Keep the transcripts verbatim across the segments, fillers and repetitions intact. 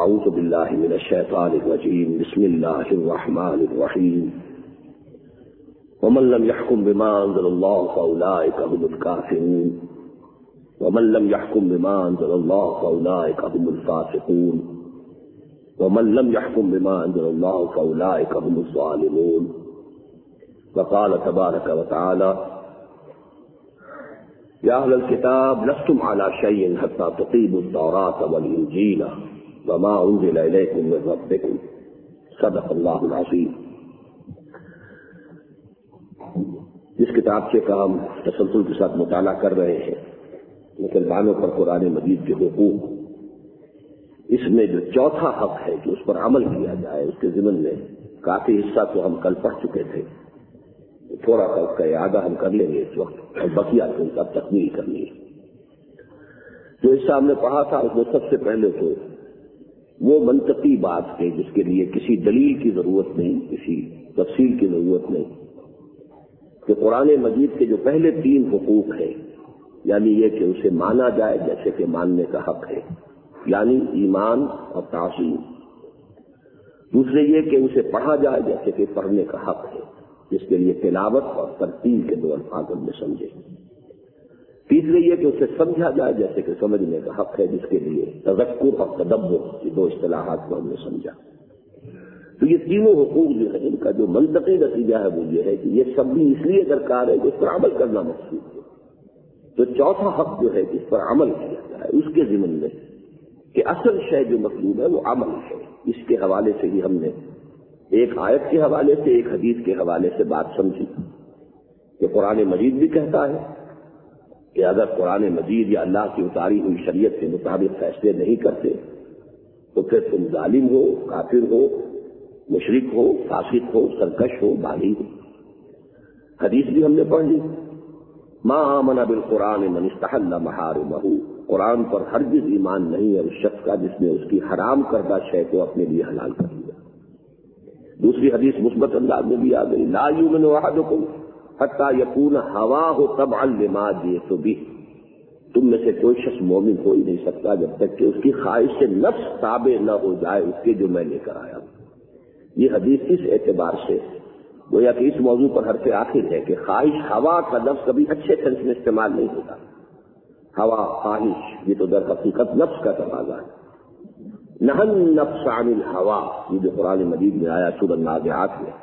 اعوذ باللہ من الشیطان الرجیم بسم اللہ الرحمن الرحیم ومن لم يحكم بما انزل الله فاولئك هم الكافرون ومن لم يحكم بما انزل الله فاولئك هم الفاسقون ومن لم يحكم بما انزل الله فاولئك هم الظالمون وقال تبارك وتعالى يا اهل الكتاب لستم على شيء حتى تقيموا التوراة والانجيل وما انزل اليكم من ربكم صدق اللہ العظیم۔ جس کتابچے کا ہم تسلسل کے ساتھ مطالعہ کر رہے ہیں مسلمانوں پر قرآن مجید کے حقوق، اس میں جو چوتھا حق ہے کہ اس پر عمل کیا جائے، اس کے ضمن میں کافی حصہ تو ہم کل پڑھ چکے تھے، تھوڑا سا اس کا اعادہ ہم کر لیں گے اس وقت، اور بقیہ ان کا تکمیل کرنی ہے۔ جو حصہ ہم نے پڑھا تھا اس میں سب سے پہلے تو وہ منطقی بات ہے جس کے لیے کسی دلیل کی ضرورت نہیں، کسی تفصیل کی ضرورت نہیں، کہ قرآن مجید کے جو پہلے تین حقوق ہیں، یعنی یہ کہ اسے مانا جائے جیسے کہ ماننے کا حق ہے، یعنی ایمان اور تعظیم۔ دوسرے یہ کہ اسے پڑھا جائے جیسے کہ پڑھنے کا حق ہے، جس کے لیے تلاوت اور ترتیل کے دو الفاظ ہم نے سمجھے۔ تیسرے یہ کہ اسے سمجھا جائے جیسے کہ سمجھنے کا حق ہے، جس کے لیے تذکر اور تدبر کی دو اصطلاحات کو ہم نے سمجھا۔ تو یہ تینوں حقوق جو ہے ان کا جو منطقی نتیجہ ہے وہ یہ ہے کہ یہ سب بھی اس لیے درکار ہے کہ اس پر عمل کرنا مقصود ہے۔ تو چوتھا حق جو ہے جس پر عمل کیا جائے اس کے ضمن میں کہ اصل شے جو مطلوب ہے وہ عمل ہے۔ اس کے حوالے سے ہی ہم نے ایک آیت کے حوالے سے ایک حدیث کے حوالے سے بات سمجھی کہ قرآن مجید بھی کہتا ہے کہ اگر قرآن مجید یا اللہ کی اتاری ہوئی شریعت کے مطابق فیصلے نہیں کرتے تو پھر تم ظالم ہو، کافر ہو، مشرک ہو، فاسق ہو، سرکش ہو، باغی ہو۔ حدیث بھی ہم نے پڑھ لی، ما آمن بالقرآن من استحل محارمہ، قرآن پر ہرگز ایمان نہیں ہے اس شخص کا جس نے اس کی حرام کردہ شے کو اپنے لیے حلال کر لیا۔ دوسری حدیث مثبت انداز میں بھی آ گئی، لا یؤمن احدکم حتی یکون ہواہ تبعا لما جئت بہ، تم میں سے کوئی شخص مومن ہو ہی نہیں سکتا جب تک کہ اس کی خواہش سے نفس تابع نہ ہو جائے اس کے جو میں لے کر آیا ہوں۔ یہ حدیث اس اعتبار سے گویا کہ اس موضوع پر حرف آخر ہے کہ خواہش ہوا کا لفظ کبھی اچھے سینس میں استعمال نہیں ہوتا۔ ہوا، خواہش، یہ تو در حقیقت نفس کا تقاضا ہے۔ نہن نفس عن الہوا، یہ جو قرآن مجید میں آیا سورۃ النازعات میں،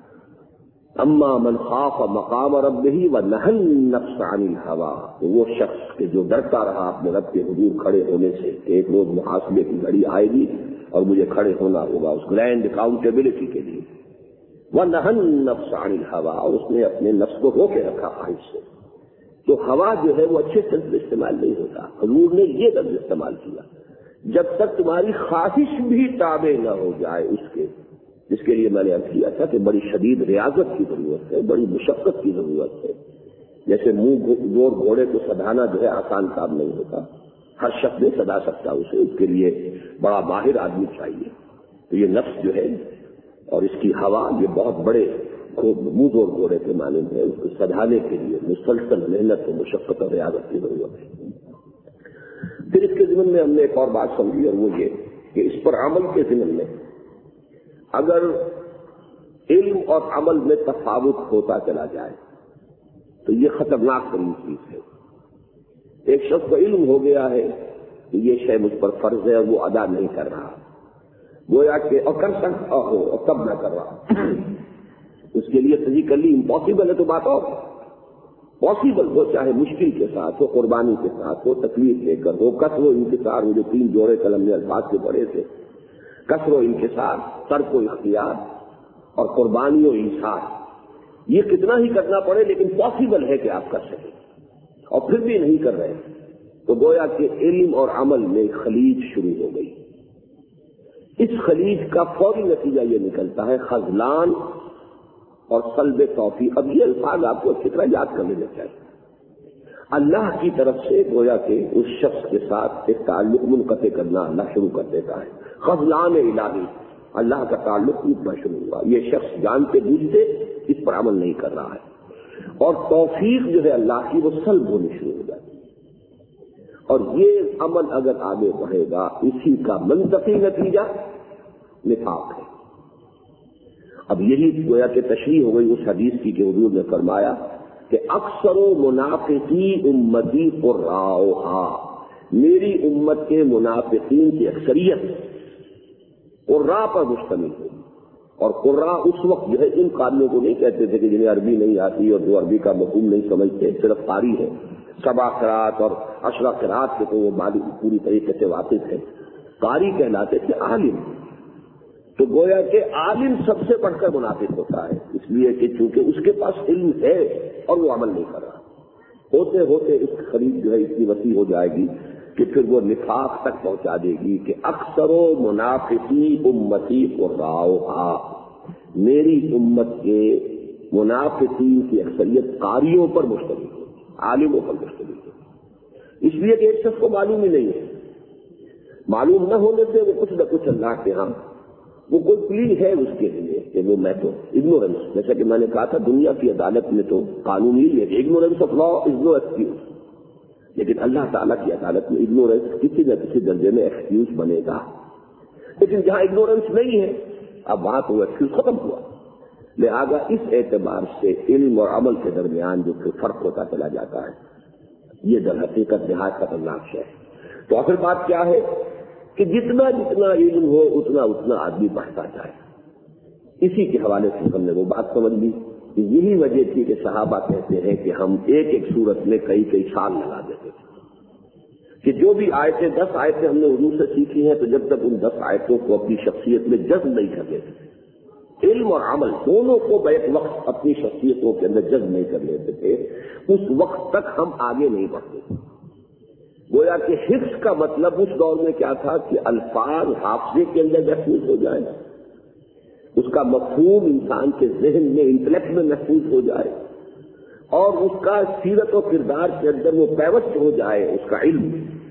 اما من خاف مقام ربہ ونہى النفس عن الہوا، تو وہ شخص کہ جو ڈرتا رہا اپنے رب کے حضور کھڑے ہونے سے کہ ایک روز محاسبے کی گھڑی آئے گی اور مجھے کھڑے ہونا ہوگا اس گرینڈ اکاؤنٹیبلٹی کے لیے، ونہى النفس عن الہوا، اور اس نے اپنے نفس کو روکے رکھا خواہش سے۔ تو ہوا جو ہے وہ اچھے سینس میں استعمال نہیں ہوتا، حضور نے یہ لفظ استعمال کیا، جب تک تمہاری خواہش بھی تابع نہ ہو جائے اس کے، جس کے لیے میں نے عرض کیا تھا کہ بڑی شدید ریاضت کی ضرورت ہے، بڑی مشقت کی ضرورت ہے۔ جیسے منہ زور گھوڑے کو سدھانا جو ہے آسان کام نہیں ہوتا، ہر شخص نہیں سدھا سکتا اسے، اس کے لیے بڑا ماہر آدمی چاہیے۔ تو یہ نفس جو ہے اور اس کی ہوا یہ بہت بڑے منہ زور گھوڑے کے مانند ہے، اس کو سدھانے کے لیے مسلسل محنت و مشقت اور ریاضت کی ضرورت ہے۔ پھر اس کے ضمن میں ہم نے ایک اور بات سمجھی، اور وہ یہ کہ اس پر عمل کے ضمن میں اگر علم اور عمل میں تفاوت ہوتا چلا جائے تو یہ خطرناک ترین چیز ہے۔ ایک شخص کو علم ہو گیا ہے کہ یہ شے مجھ پر فرض ہے اور وہ ادا نہیں کر رہا، گویا کہ اور کر سکتا ہو اور تب نہ کر رہا، اس کے لیے فزیکلی امپاسبل ہے تو بات اور پاسبل ہو، چاہے مشکل کے ساتھ ہو، قربانی کے ساتھ ہو، تکلیف لے کر ہو، کسر و انکسار، وہ جو تین جوڑے قلم میں الفاظ کے پڑے تھے، کسر و انکسار، ترک و اختیار اور قربانی و ایثار، یہ کتنا ہی کرنا پڑے لیکن پاسبل ہے کہ آپ کر سکیں، اور پھر بھی نہیں کر رہے تو گویا کہ علم اور عمل میں خلیج شروع ہو گئی۔ اس خلیج کا فوری نتیجہ یہ نکلتا ہے خذلان اور سلب توفیق۔ اب یہ الفاظ آپ کو اچھی طرح یاد کر لینا چاہیے۔ اللہ کی طرف سے گویا کہ اس شخص کے ساتھ ایک تعلق منقطع کرنا اللہ شروع کر دیتا ہے، خذلان الہی، اللہ کا تعلق ٹوٹنا شروع ہوا، یہ شخص جانتے بوجھتے اس پر عمل نہیں کر رہا ہے، اور توفیق جو ہے اللہ کی وہ سلب ہونی شروع ہو جاتی ہے۔ اور یہ عمل اگر آگے بڑھے گا اسی کا منطقی نتیجہ نفاق ہے۔ اب یہی گویا کہ تشریح ہو گئی اس حدیث کی کہ حضور نے فرمایا کہ اکثر و منافقی امتی قراؤہا، میری امت کے منافقین کی اکثریت قراء پر مشتمل ہوگی۔ اور قراء اس وقت جو ہے ان قاریوں کو نہیں کہتے تھے کہ جنہیں عربی نہیں آتی اور جو عربی کا مفہوم نہیں سمجھتے، صرف قاری ہے، سبع قراءات اور عشرہ قراءات کے تو وہ پوری طریقے سے واقف ہے۔ قاری کہلاتے تھے عالم، تو گویا کہ عالم سب سے بڑھ کر منافق ہوتا ہے، اس لیے کہ چونکہ اس کے پاس علم ہے اور وہ عمل نہیں کر رہا، ہوتے ہوتے اس کی خرید جو ہے اتنی وسیع ہو جائے گی کہ پھر وہ نفاق تک پہنچا دے گی کہ اکثر و منافقی امتی قراؤہا، میری امت کے منافقین کی اکثریت قاریوں پر مشتمل ہے، عالموں پر مشتمل ہے، اس لیے کہ ایک شخص کو معلوم ہی نہیں ہے، معلوم نہ ہونے سے وہ کچھ نہ کچھ اللہ کے ہاں وہ کوئی پلی ہے اس کے لیے کہ وہ میں تو اگنورنس، جیسا کہ میں نے کہا تھا دنیا کی عدالت میں تو قانون ہی ہے کہ ignorance of law is no excuse, لیکن اللہ تعالیٰ کی عدالت میں اگنورنس کسی نہ کسی درجے میں ایکسکیوز بنے گا، لیکن جہاں اگنورنس نہیں ہے اب وہاں تو وہ ایکسکیوز ختم ہوا۔ لہذا اس اعتبار سے علم اور عمل کے درمیان جو فرق ہوتا چلا جاتا ہے یہ در حقیقت نہایت خطرناک ہے۔ تو آخر بات کیا ہے کہ جتنا جتنا علم ہو اتنا اتنا آدمی بڑھتا جائے، اسی کے حوالے سے ہم نے وہ بات سمجھ لی کہ یہی وجہ تھی کہ صحابہ کہتے ہیں کہ ہم ایک ایک صورت میں کئی کئی سال لگا دیتے تھے کہ جو بھی آیتیں دس آیتیں ہم نے حضور سے سیکھی ہیں تو جب تک ان دس آیتوں کو اپنی شخصیت میں جذب نہیں کر لیتے تھے، علم اور عمل دونوں کو بیک وقت اپنی شخصیتوں کے اندر جذب نہیں کر لیتے تھے، اس وقت تک ہم آگے نہیں بڑھتے تھے۔ گویا کہ حفظ کا مطلب اس دور میں کیا تھا کہ الفاظ حافظے کے اندر محفوظ ہو جائے، اس کا مفہوم انسان کے ذہن میں انٹلیکٹ میں محفوظ ہو جائے، اور اس کا سیرت و کردار کے اندر وہ پیوست ہو جائے، اس کا علم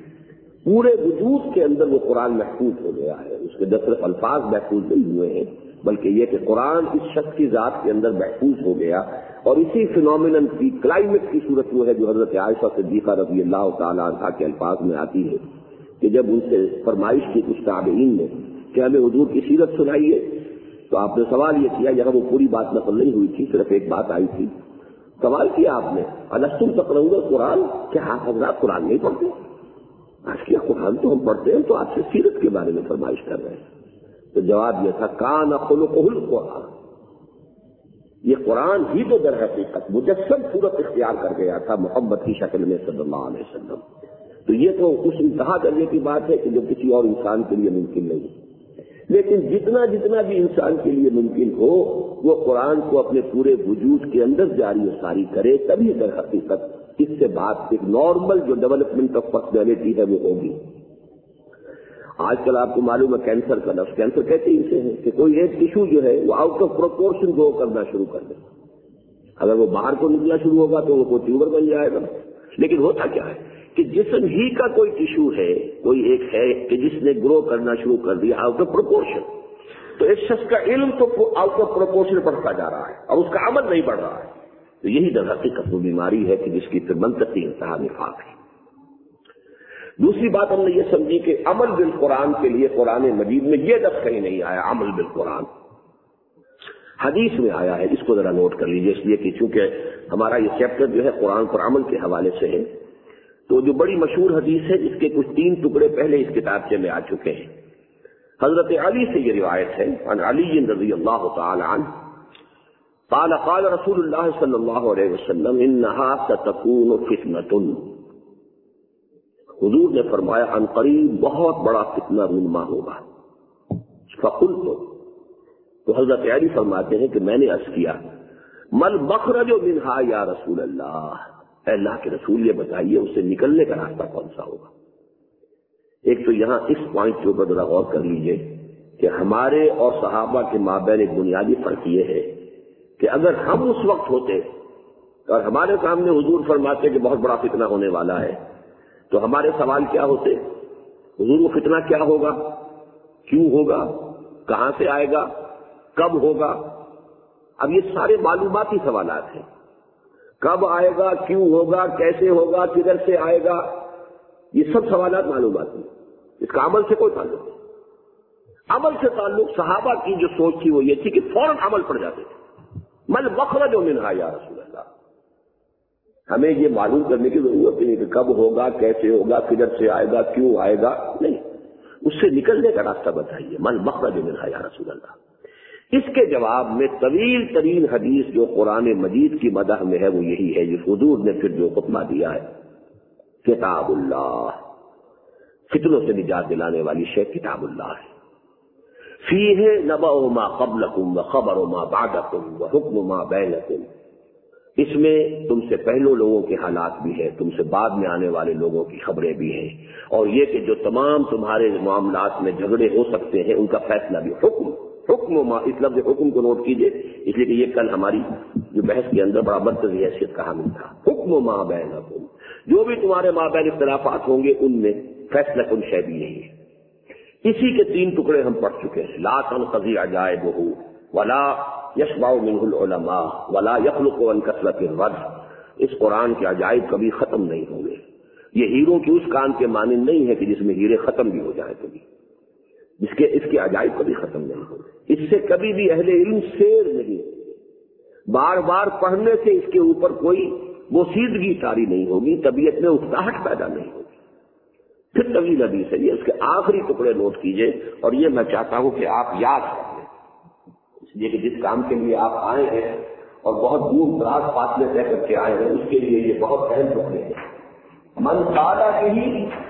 پورے وجود کے اندر وہ قرآن محفوظ ہو گیا ہے، اس کے نہ صرف الفاظ محفوظ نہیں ہوئے ہیں بلکہ یہ کہ قرآن اس شخص کی ذات کے اندر محفوظ ہو گیا، اور اسی فینومینن کی کلائمیٹ کی صورت وہ ہے جو حضرت عائشہ صدیقہ رضی اللہ تعالیٰ عنہا کے الفاظ میں آتی ہے کہ جب ان سے فرمائش کی کچھ تابعین نے کہ ہمیں حضور کی سیرت سنائیے تو آپ نے سوال یہ کیا، یہاں وہ پوری بات نقل نہیں ہوئی تھی، صرف ایک بات آئی تھی، سوال کیا آپ نے الستم تقرؤون القرآن، کیا آپ حضرات قرآن نہیں پڑھتے؟ آج کیا قرآن تو ہم پڑھتے ہیں، تو آپ سے سیرت کے بارے میں فرمائش کر رہے ہیں۔ تو جواب یہ تھا کان خلقہ القرآن، یہ قرآن ہی تو در حقیقت مجسم صورت اختیار کر گیا تھا محمد کی شکل میں صلی اللہ علیہ وسلم۔ تو یہ تو اس انتہا درجے کی بات ہے کہ جو کسی اور انسان کے لیے ممکن نہیں، لیکن جتنا جتنا بھی انسان کے لیے ممکن ہو وہ قرآن کو اپنے پورے وجود کے اندر جاری و ساری کرے، تبھی در حقیقت اس سے بات ایک نارمل جو ڈیولپمنٹ آف پرسنالٹی ہے وہ ہوگی۔ آج کل آپ کو معلوم ہے کینسر کا لفظ، کینسر کہتے ہی اسے ہیں کہ کوئی ایک ٹیشو جو ہے وہ آؤٹ آف پروپورشن گرو کرنا شروع کر دے، اگر وہ باہر کو نکلنا شروع ہوگا تو وہ کوئی ٹیومر بن جائے گا، لیکن ہوتا کیا ہے کہ جسم ہی کا کوئی ٹیشو ہے، کوئی ایک ہے کہ جس نے گرو کرنا شروع کر دیا آؤٹ آف پروپورشن، تو ایک شخص کا علم تو آؤٹ آف پروپورشن بڑھتا جا رہا ہے اور اس کا عمل نہیں بڑھ رہا ہے، تو یہی در حقیقت وہ بیماری ہے کہ جس کی پھر منطقی انتہا نفاق ہے۔ دوسری بات ہم نے یہ سمجھی کہ عمل بالقرآن کے لیے قرآن مجید میں یہ لفظ کہیں نہیں آیا، عمل بالقرآن حدیث میں آیا ہے، اس کو ذرا نوٹ کر لیجیے، اس لیے کہ چونکہ ہمارا یہ چیپٹر جو ہے قرآن پر عمل کے حوالے سے ہے، تو جو بڑی مشہور حدیث ہے اس کے کچھ تین ٹکڑے پہلے اس کتابچے میں آ چکے ہیں۔ حضرت علی سے یہ روایت ہے، عن علی رضی اللہ تعالی عنہ قال قال رسول اللہ صلی اللہ علیہ وسلم انها ستكون فتنة، حضور نے فرمایا عن قریب بہت بڑا فتنہ رونما ہوگا۔ فقلت، تو حضرت علی فرماتے ہیں کہ میں نے عرض کیا مل مخرج منہا یا رسول اللہ، اے اللہ کے رسول یہ بتائیے اس سے نکلنے کا راستہ کون سا ہوگا۔ ایک تو یہاں اس پوائنٹ کے اوپر ذرا غور کر لیجئے کہ ہمارے اور صحابہ کے مابین ایک بنیادی فرق یہ ہے کہ اگر ہم اس وقت ہوتے اور ہمارے سامنے حضور فرماتے کہ بہت بڑا فتنہ ہونے والا ہے تو ہمارے سوال کیا ہوتے؟ حضور وہ فتنہ کیا ہوگا، کیوں ہوگا، کہاں سے آئے گا، کب ہوگا؟ اب یہ سارے معلوماتی سوالات ہیں، کب آئے گا، کیوں ہوگا، کیسے ہوگا، کدھر سے آئے گا، یہ سب سوالات معلومات ہیں، اس کا عمل سے کوئی تعلق نہیں۔ عمل سے تعلق صحابہ کی جو سوچ تھی وہ یہ تھی کہ فوراً عمل پڑ جاتے تھے۔ مل مخرج منہا یا رسول اللہ، ہمیں یہ معلوم کرنے کی ضرورت نہیں کہ کب ہوگا، کیسے ہوگا، کدھر سے آئے گا، کیوں آئے گا، نہیں، اس سے نکلنے کا راستہ بتائیے، مل مخرج منہا یا رسول اللہ۔ اس کے جواب میں طویل ترین حدیث جو قرآن مجید کی مدح میں ہے وہ یہی ہے، جس حضور نے پھر جو خطبہ دیا ہے، کتاب اللہ، فتنوں سے نجات دلانے والی شے کتاب اللہ ہے۔ فیہ نبأ ما قبلکم وخبر ما بعدکم وحکم ما بینکم، اس میں تم سے پہلو لوگوں کے حالات بھی ہیں، تم سے بعد میں آنے والے لوگوں کی خبریں بھی ہیں، اور یہ کہ جو تمام تمہارے معاملات میں جھگڑے ہو سکتے ہیں ان کا فیصلہ بھی، حکم حکم ما، اس لفظ حکم کو نوٹ کیجئے، اس لیے کہ یہ کل ہماری جو بحث کے اندر بڑا مرکزی حیثیت کا حامل تھا۔ حکم ما بینکم، جو بھی تمہارے مابین اختلافات ہوں گے ان میں فیصلہ کن شے بھی یہی ہے۔ اسی کے تین ٹکڑے ہم پڑھ چکے ہیں، لا تنقضی عجائبہ ولا یشبع منہ العلماء ولا یخلق عن کثرۃ الرد، اس قرآن کے عجائب کبھی ختم نہیں ہوں گے۔ یہ ہیروں کی اس کان کے مانند نہیں ہے کہ جس میں ہیرے ختم بھی ہو جائیں کبھی، جس کے اس کے عجائب کبھی ختم نہیں ہوں گے، اس سے کبھی بھی اہل علم سیر نہیں ہوگی، بار بار پڑھنے سے اس کے اوپر کوئی بوسیدگی طاری نہیں ہوگی، طبیعت میں اکتاہٹ پیدا نہیں ہوگی۔ پھر طویل حدیث ہے یہ، اس کے آخری ٹکڑے نوٹ کیجئے، اور یہ میں چاہتا ہوں کہ آپ یاد کر لیں، اس لیے کہ جس کام کے لیے آپ آئے ہیں اور بہت دور دراز فاصلے طے کر کے آئے ہیں، اس کے لیے یہ بہت اہم ٹکڑے ہیں۔ من قال به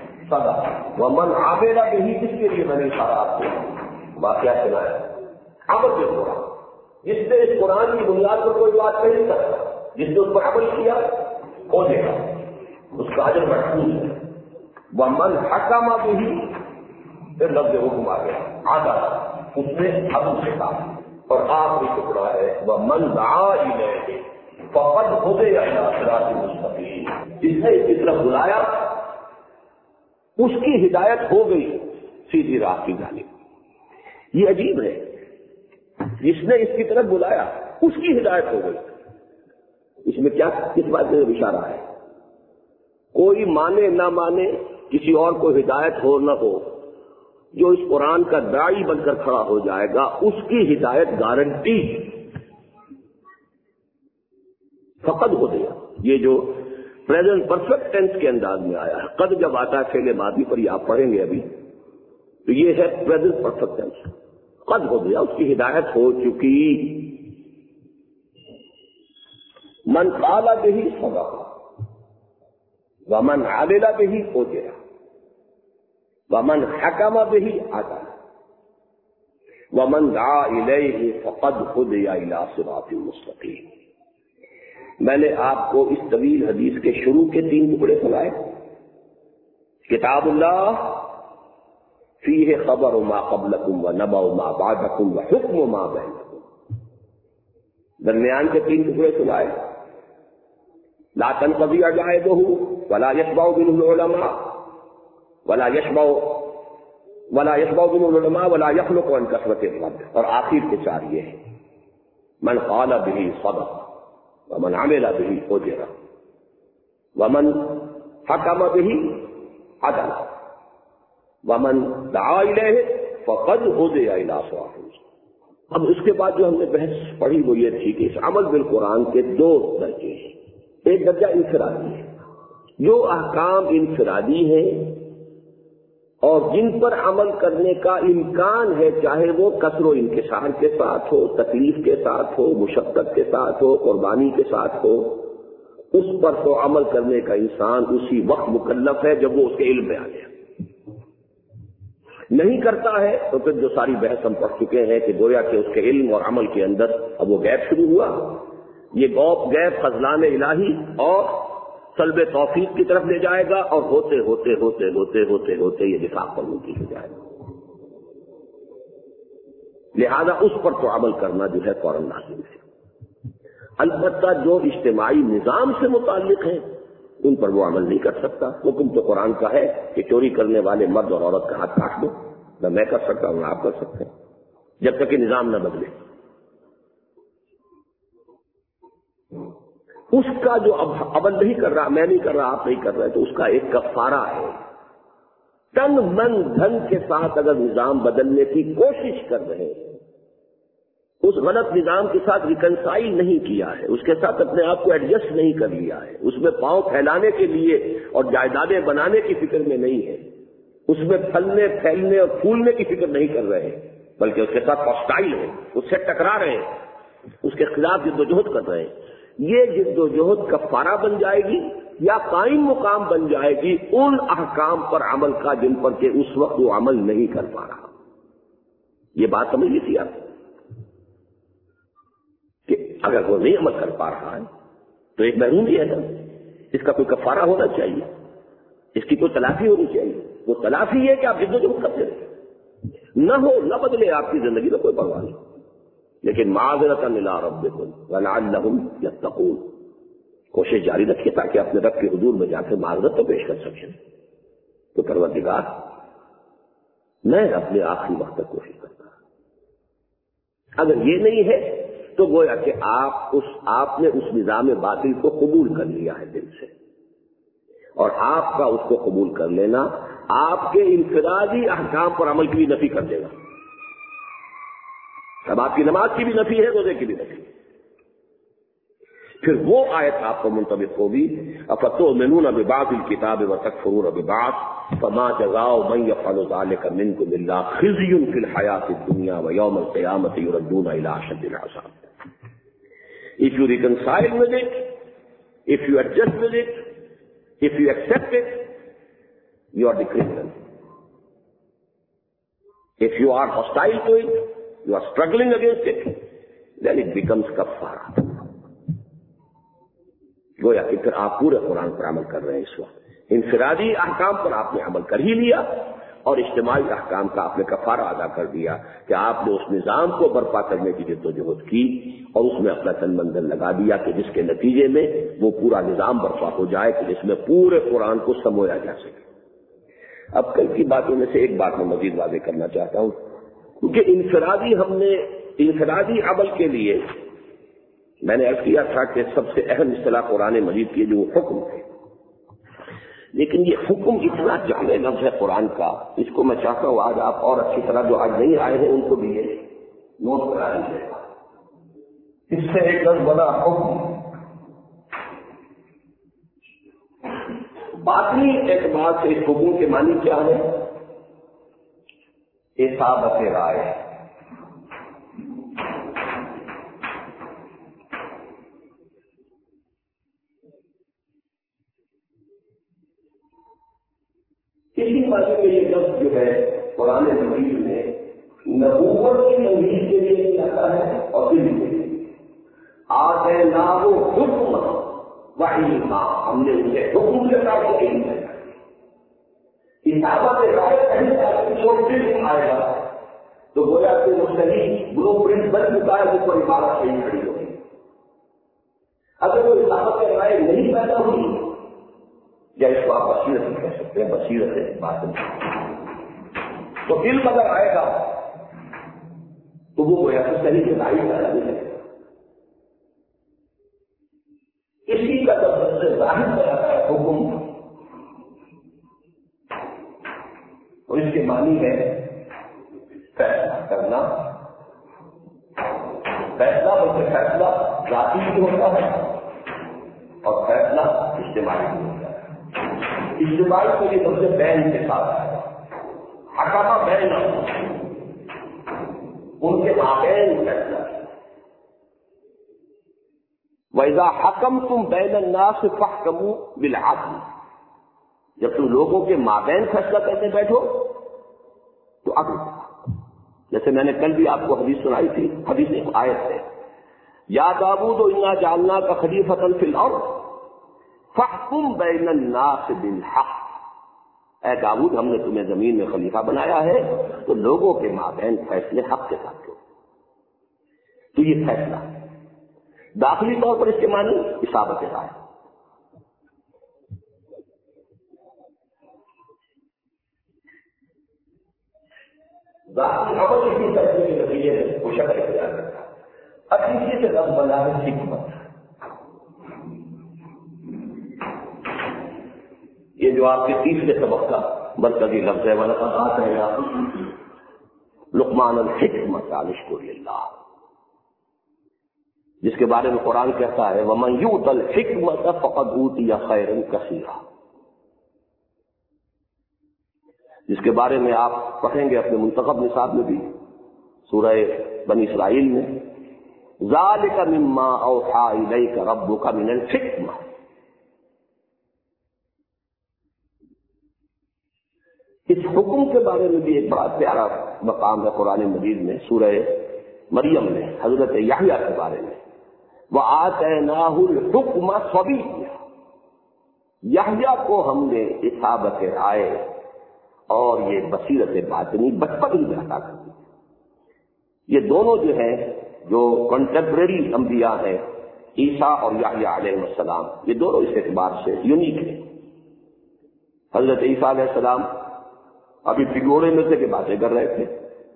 صدق ومن عمل به، اس کے لیے میں نے سارا آپ کو واقعہ سنایا۔ عمل کے قرآن، جس نے اس قرآن کی بنیاد پر کوئی بات نہیں کرتا، جس نے اس پر عمل کیا ہو جائے گا، اس کا اجر محفوظ ہے۔ ومن حکم به، پھر لفظ حکم آ گیا، عدل، اس نے عدل سے کہا، اور آخری ٹکڑا ہے ومن دعا الیہ فقد ہدی الی صراط مستقیم، جس نے اس کی طرف بلایا اس کی ہدایت ہو گئی سیدھی راہ کی جانب۔ یہ عجیب ہے، جس نے اس کی طرف بلایا اس کی ہدایت ہو گئی، اس میں کیا کس بات میں اشارہ ہے؟ کوئی مانے نہ مانے، کسی اور کو ہدایت ہو نہ ہو، جو اس قرآن کا داعی بن کر کھڑا ہو جائے گا اس کی ہدایت گارنٹی۔ فقد ہو گیا، یہ جو پریزنٹ پرفیکٹ ٹینس کے انداز میں آیا ہے، قد جب آتا ہے فعل ماضی پر، یہ آپ پڑھیں گے ابھی، تو یہ ہے پریزنٹ پرفیکٹ ٹینس، قد ہو گیا، اس کی ہدایت ہو چکی۔ من قال به صدق ومن عمل به اجر ومن حکم به عدل ومن دعا الیہ فقد ہدی الی صراط مستقیم۔ میں نے آپ کو اس طویل حدیث کے شروع کے تین ٹکڑے سنائے، کتاب اللہ فیہ خبر ما قبلکم ونبأ ما بعدکم وحکم ما بینکم، درمیان کے تین ٹکڑے سنائے، لا تنقضی عجائبہ ولا یشبع منہ العلماء ولا یشبع ولا یشبع منہ العلماء ولا یخلق عن کثرۃ الرد، اور آخر کے چار یہ ہے، من قال به صدق ومن عمل به اجر ومن حکم به عدل ومن دعا الیہ فقد ہدی الی صراط مستقیم۔ اب اس کے بعد جو ہم نے بحث پڑھی وہ یہ تھی کہ اس عمل بالقرآن کے دو درجے ہیں، ایک درجہ انفرادی ہے، جو احکام انفرادی ہیں اور جن پر عمل کرنے کا امکان ہے، چاہے وہ کثر و انکسار کے ساتھ ہو، تکلیف کے ساتھ ہو، مشقت کے ساتھ ہو، قربانی کے ساتھ ہو، اس پر تو عمل کرنے کا انسان اسی وقت مکلف ہے جب وہ اس کے علم میں آ گیا۔ نہیں کرتا ہے تو پھر جو ساری بحث ہم پڑھ چکے ہیں کہ گویا کہ اس کے علم اور عمل کے اندر اب وہ گیپ شروع ہوا، یہ گوپ گیپ خذلان الہی اور سلب توفیق کی طرف لے جائے گا، اور ہوتے ہوتے ہوتے ہوتے ہوتے ہوتے یہ نفاق پر منتقل ہو جائے گا۔ لہذا اس پر تو عمل کرنا جو ہے فوراً لازم ہے۔ البتہ جو اجتماعی نظام سے متعلق ہیں ان پر وہ عمل نہیں کر سکتا۔ حکم تو قرآن کا ہے کہ چوری کرنے والے مرد اور عورت کا ہاتھ کاٹ دو، نہ میں کر سکتا ہوں نہ آپ کر سکتے ہیں، جب تک کہ نظام نہ بدلے۔ اس کا جو اب عمل نہیں کر رہا، میں نہیں کر رہا، آپ نہیں کر رہے، تو اس کا ایک کفارہ ہے، تن من دھن کے ساتھ اگر نظام بدلنے کی کوشش کر رہے ہیں، اس غلط نظام کے ساتھ ریکنسائل نہیں کیا ہے، اس کے ساتھ اپنے آپ کو ایڈجسٹ نہیں کر لیا ہے، اس میں پاؤں پھیلانے کے لیے اور جائیدادیں بنانے کی فکر میں نہیں ہے، اس میں پھلنے پھیلنے اور پھولنے کی فکر نہیں کر رہے ہیں، بلکہ اس کے ساتھ ہاسٹائل ہیں، اس سے ٹکرا رہے ہیں، اس کے خلاف جد و جہد کر رہے ہیں، یہ جد و جہد کفارہ بن جائے گی یا قائم مقام بن جائے گی ان احکام پر عمل کا جن پر کہ اس وقت وہ عمل نہیں کر پا رہا۔ یہ بات سمجھ لی تھی آپ کہ اگر وہ نہیں عمل کر پا رہا ہے تو ایک محرومی ہے نا، اس کا کوئی کفارہ ہونا چاہیے، اس کی کوئی تلافی ہونی چاہیے۔ وہ تلافی ہے کہ آپ جد و جہد کرتے رہیں، نہ ہو نہ بدلے آپ کی زندگی میں کوئی پرواہ نہیں، لیکن معذرۃ الی ربکم ولعلہم یتقون، کوشش جاری رکھیے تاکہ اپنے رب کے حضور میں جا کے معذرت تو پیش کر سکیں۔ تو پروردگار میں اپنے آخری وقت تک کوشش کرتا ہوں، اگر یہ نہیں ہے تو گویا کہ آپ اس آپ نے اس نظام باطل کو قبول کر لیا ہے دل سے، اور آپ کا اس کو قبول کر لینا آپ کے انفرادی احکام پر عمل کی بھی نفی کر دے گا۔ اب آپ کی نماز کی بھی نفی ہے، روزے کی بھی نفی ہے۔ پھر وہ آیت آپ کو منطبق ہوگی افتؤمنون ببعض الکتاب وتکفرون ببعض فما جزاء من يفعل ذلك منكم الا خزي في الحیاة الدنیا ویوم القیامة یردون الى اشد العذاب۔ If you reconcile with it, if you adjust with it, if you accept it, you are the criminal. If you are hostile to it, you are struggling against it, then it becomes kafara. گویا کہ پھر آپ پورے قرآن پر عمل کر رہے ہیں۔ اس وقت انفرادی احکام پر آپ نے عمل کر ہی لیا اور اجتماعی احکام کا آپ نے کفارہ ادا کر دیا کہ آپ نے اس نظام کو برپا کرنے کی جد و جہد کی اور اس میں اپنا تن من دھن لگا دیا کہ جس کے نتیجے میں وہ پورا نظام برپا ہو جائے کہ جس میں پورے قرآن کو سمویا جا سکے۔ اب کل کی باتوں میں سے ایک بات میں مزید واضح کرنا چاہتا ہوں، کیونکہ انفرادی ہم نے انفرادی عمل کے لیے میں نے عرض کیا تھا کہ سب سے اہم اصطلاح قرآن مجید کی جو حکم ہے، لیکن یہ حکم اتنا جامع لفظ ہے قرآن کا، اس کو میں چاہتا ہوں آج آپ اور اچھی طرح جو آج نہیں آئے ہیں ان کو بھی یہ نوٹ کرا لیجیے گا۔ اس سے ایک دم بڑا حکم باطنی اعتبار سے اس حکم کے معنی کیا ہے؟ اصابت رائے۔ اسی معنی میں یہ لفظ جو ہے قرآن مجید میں نبوت کی تمہید کے لیے بھی آتا ہے اور علم کے لیے آتیناہ حکم وعلما، ہم نے اسے حکم کے ساتھ علم ہے۔ اصابت رائے کہیں سے چھوٹے دن آئے گا تو گویا کہ وہ صحیح بلو پرنٹ بن چکا ہے، جس پر عبارت صحیح کھڑی ہوگی۔ اگر وہ اصابت رائے نہیں پیدا ہوئی یا اس کو آپ بصیرت بھی کہہ سکتے ہیں، بصیرت ہے بات نہیں، تو علم اگر آئے گا تو وہ گویا کہ صحیح کے رائے پیدا نہیں ہے۔ اسی کا سب سے ظاہر بناتا ہے حکم، اور اس کے معنی ہے فیصلہ کرنا، فیصلہ بلکہ فیصلہ ذاتی بھی ہوتا ہے اور فیصلہ اجتماعی بھی ہوتا ہے۔ اجتماعی کو یہ سب سے بین کے ساتھ آئے گا، حکامہ بین ان کے مابین فیصلہ۔ وَإِذَا حَكَمْتُمْ بَيْنَ النَّاسِ فَاحْكَمُوا بِالْعَدْلِ، جب تم لوگوں کے مابین فیصلہ کرنے بیٹھو تو عدل، جیسے میں نے کل بھی آپ کو حدیث سنائی تھی، حدیث ایک آیت ہے، یا داؤد انا جعلناک خلیفۃ فی الارض فاحکم بین الناس بالحق، اے داؤد ہم نے تمہیں زمین میں خلیفہ بنایا ہے تو لوگوں کے مابین فیصلے حق کے ساتھ کرو۔ تو یہ فیصلہ داخلی طور پر اس کے معنی اصابت رائے، ذاتی عمل اسی فیصلے کے نتیجے میں کوشش اختیار کرتا ہے۔ اب اسی سے لفظ بنا ہے حکمت، یہ جو آپ کے تیسرے سبق کا مرکزی لفظ ہے وَلَقَدْ آتَيْنَا لقمان الحکمۃ ان اشکر للہ، جس کے بارے میں قرآن کہتا ہے وَمَن یؤت الحکمۃ فقد اوتی خیرا کثیرا، جس کے بارے میں آپ پڑھیں گے اپنے منتخب نصاب میں بھی سورہ بنی اسرائیل میں، ذالک مما اوحی الیک ربک من الحکمہ، اس حکم کے بارے میں بھی ایک بڑا پیارا مقام ہے قرآن مجید میں، سورہ مریم میں حضرت یحییٰ کے بارے میں، وَآتَيْنَاهُ الْحُكْمَ صَبِيًّا، یحییٰ کو ہم نے اصابت رائے اور یہ بصیرت باطنی بچپن ہی میں عطا کر دی۔ یہ دونوں جو ہیں جو کنٹمپریری انبیاء ہیں عیسیٰ اور یحییٰ علیہ السلام، یہ دونوں اس اعتبار سے یونیک ہیں۔ حضرت عیسیٰ علیہ السلام ابھی بگوڑے میں سے کہ باتیں کر رہے تھے،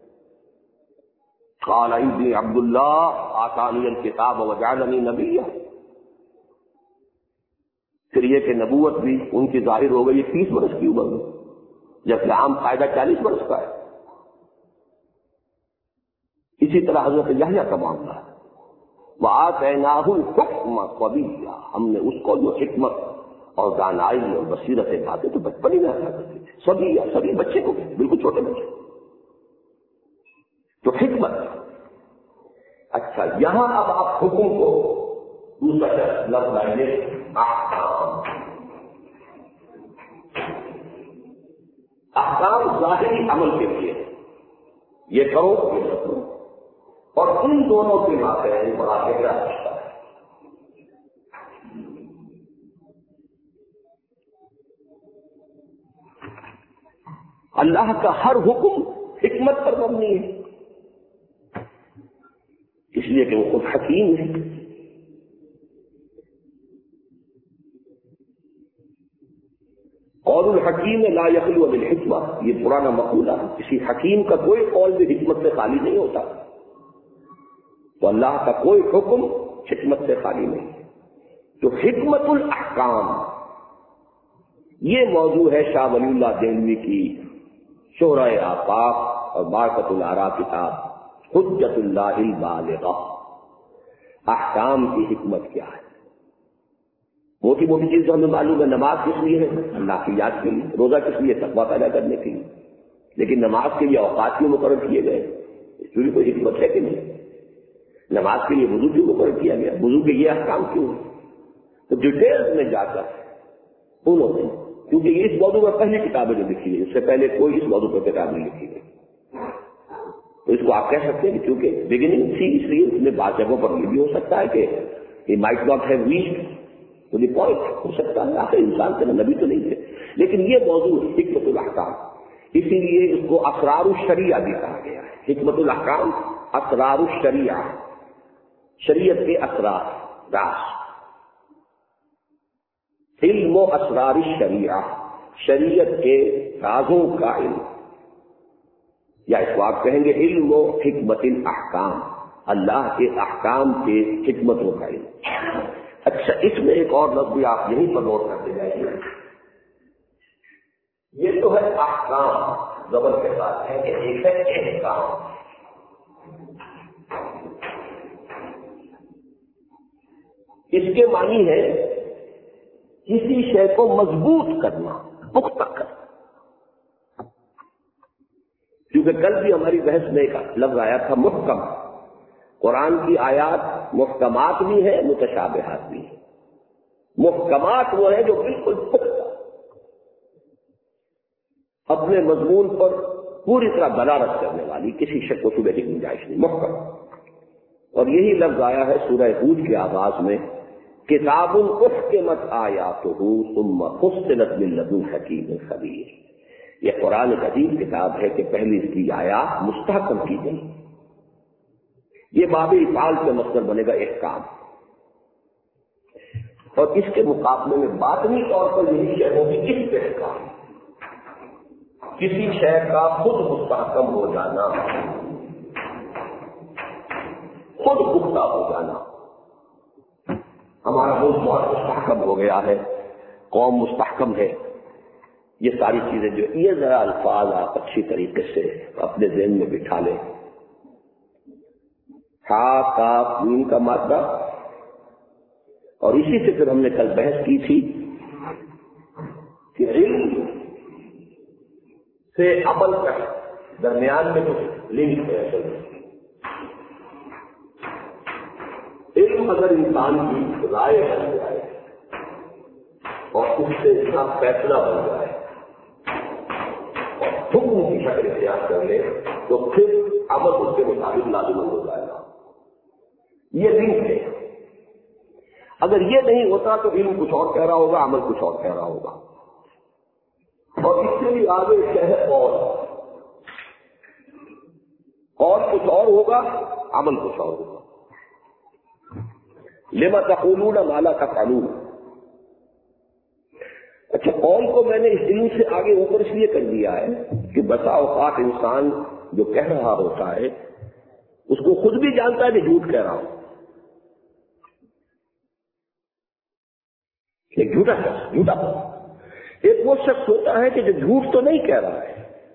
قال انی عبد اللہ آتانی الکتاب وجعلنی نبیا، پھر یہ کہ نبوت بھی ان کی ظاہر ہو گئی تیس برس کی عمر میں، جبکہ عام قاعدہ چالیس برس کا ہے۔ اسی طرح حضرت یحییٰ کا معاملہ ہے، وآتیناہ الحکم صبیا، ہم نے اس کو جو حکمت اور دانائی اور بصیرت باتیں تو بچپن ہی میں عطا کر دی، سبھی یا سبھی بچے کو، بالکل چھوٹے بچے تو حکمت۔ اچھا یہاں اب آپ حکم کو دوسرا لفظ لائیے احکام۔ احکام ظاہری عمل کے لیے یہ کرو یہ نہ کرو، اور ان دونوں کے مابین بڑا گہرا رشتہ ہے۔ اللہ کا ہر حکم حکمت پر مبنی ہے، اس لیے کہ وہ خود حکیم ہے۔ قول الحکیم لا یخلو بالحکمہ، یہ پرانا مقولہ ہے، کسی حکیم کا کوئی قول بھی حکمت سے خالی نہیں ہوتا، تو اللہ کا کوئی حکم حکمت سے خالی نہیں ہے۔ تو حکمت الاحکام یہ موضوع ہے شاہ ولی اللہ دہلوی کی شہرہ آفاق اور بارکۃ الآراء کتاب حجت اللہ البالغہ، احکام کی حکمت کیا ہے۔ موٹی موٹی چیز ہمیں معلوم ہے، نماز کس لیے ہے؟ اللہ کی یاد کے لیے، روزہ کس لیے؟ تقویٰ پیدا کرنے کے لیے، لیکن نماز کے لیے اوقات کیوں مقرر کیے گئے؟ اس میں کوئی حکمت ہے کہ نہیں؟ نماز کے لیے وضو کیوں مقرر کیا گیا؟ وضو کے یہ احکام کیوں ہے؟ تو ڈیٹیلز میں جا کر انہوں نے، کیونکہ اس موضوع میں پہلی کتابیں جو لکھی گئی، اس سے پہلے کوئی اس موضوع پر کتاب نہیں لکھی گئی، تو اس کو آپ کہہ سکتے ہیں کہ کیونکہ بگننگ تھی اس لیے اس میں بعض جگہوں پر یہ بھی ہو سکتا ہے کہ یہ might not have reached to the point, ہو سکتا ہے آخر انسان تھے، نبی تو نہیں تھے، لیکن یہ موضوع حکمت الاحکام، اسی لیے اس کو اسرار الشریعہ بھی کہا گیا ہے۔ حکمت الاحکام اسرار الشریعہ، شریعت کے اسرار، راز، علم و اسرار الشریعہ، شریعت کے رازوں کا علم، یا اس کو آپ کہیں گے علم و حکمت الاحکام، اللہ کے احکام کے حکمتوں کا علم۔ اچھا اس میں ایک اور لفظ بھی آپ یہیں پر نوٹ کرتے جائیے، یہ تو ہے احکام، زبر کے ساتھ ہے کہ ایک ہے احکام، اس کے معنی ہے کسی شے کو مضبوط کرنا، پختہ کرنا۔ کیونکہ کل بھی ہماری بحث میں ایک لفظ آیا تھا محکم، قرآن کی آیات محکمات بھی ہیں، متشابہات بھی ہیں۔ محکمات وہ ہیں جو بالکل پختہ، اپنے مضمون پر پوری طرح دلالت کرنے والی، کسی شک و شبہ کی گنجائش نہیں، محکم۔ اور یہی لفظ آیا ہے سورہ ہود کے آغاز میں، کتاب احکمت آیاتہ ثم فصلت من لدن حکیم خبیر، یہ قرآن ایک عظیم کتاب ہے کہ پہلی اس کی آیات مستحکم کی گئی، یہ باب افعال سے مصدر بنے گا احکام، اور اس کے مقابلے میں باطنی طور پر یہی شے ہوگی استحکام، کسی شے کا خود مستحکم ہو جانا، خود پختہ ہو جانا۔ ہمارا ملک بہت مستحکم ہو گیا ہے، قوم مستحکم ہے، یہ ساری چیزیں جو یہ ذرا الفاظ آپ اچھی طریقے سے اپنے ذہن میں بٹھا لیں. ہا کاف میم کا مادہ، اور اسی سے پھر ہم نے کل بحث کی تھی کہ علم سے عمل کا درمیان میں کچھ لنک ہے. اصل میں علم اگر انسان کی رائے بن جائے اور اس سے اس کا فیصلہ بن جائے اور حکم کی شکل اختیار کر لے تو پھر عمل اس کے مطابق لازمن ہو جائے گا. یہ لنک ہے. اگر یہ نہیں ہوتا تو علم کچھ اور کہہ رہا ہوگا، عمل کچھ اور کہہ رہا ہوگا. اور اس سے بھی آگے کیا ہے، اور اور کچھ اور ہوگا، عمل کچھ اور ہوگا. لما تقولون ما لا تفعلون. اچھا، قول کو میں نے اس علم سے آگے اوپر اس لیے کر دیا ہے کہ بسا اوقات انسان جو کہہ رہا ہوتا ہے اس کو خود بھی جانتا ہے کہ جھوٹ کہہ رہا ہوں. ایک جھوٹا شخص جھوٹا ایک وہ شخص ہوتا ہے کہ جو جھوٹ تو نہیں کہہ رہا ہے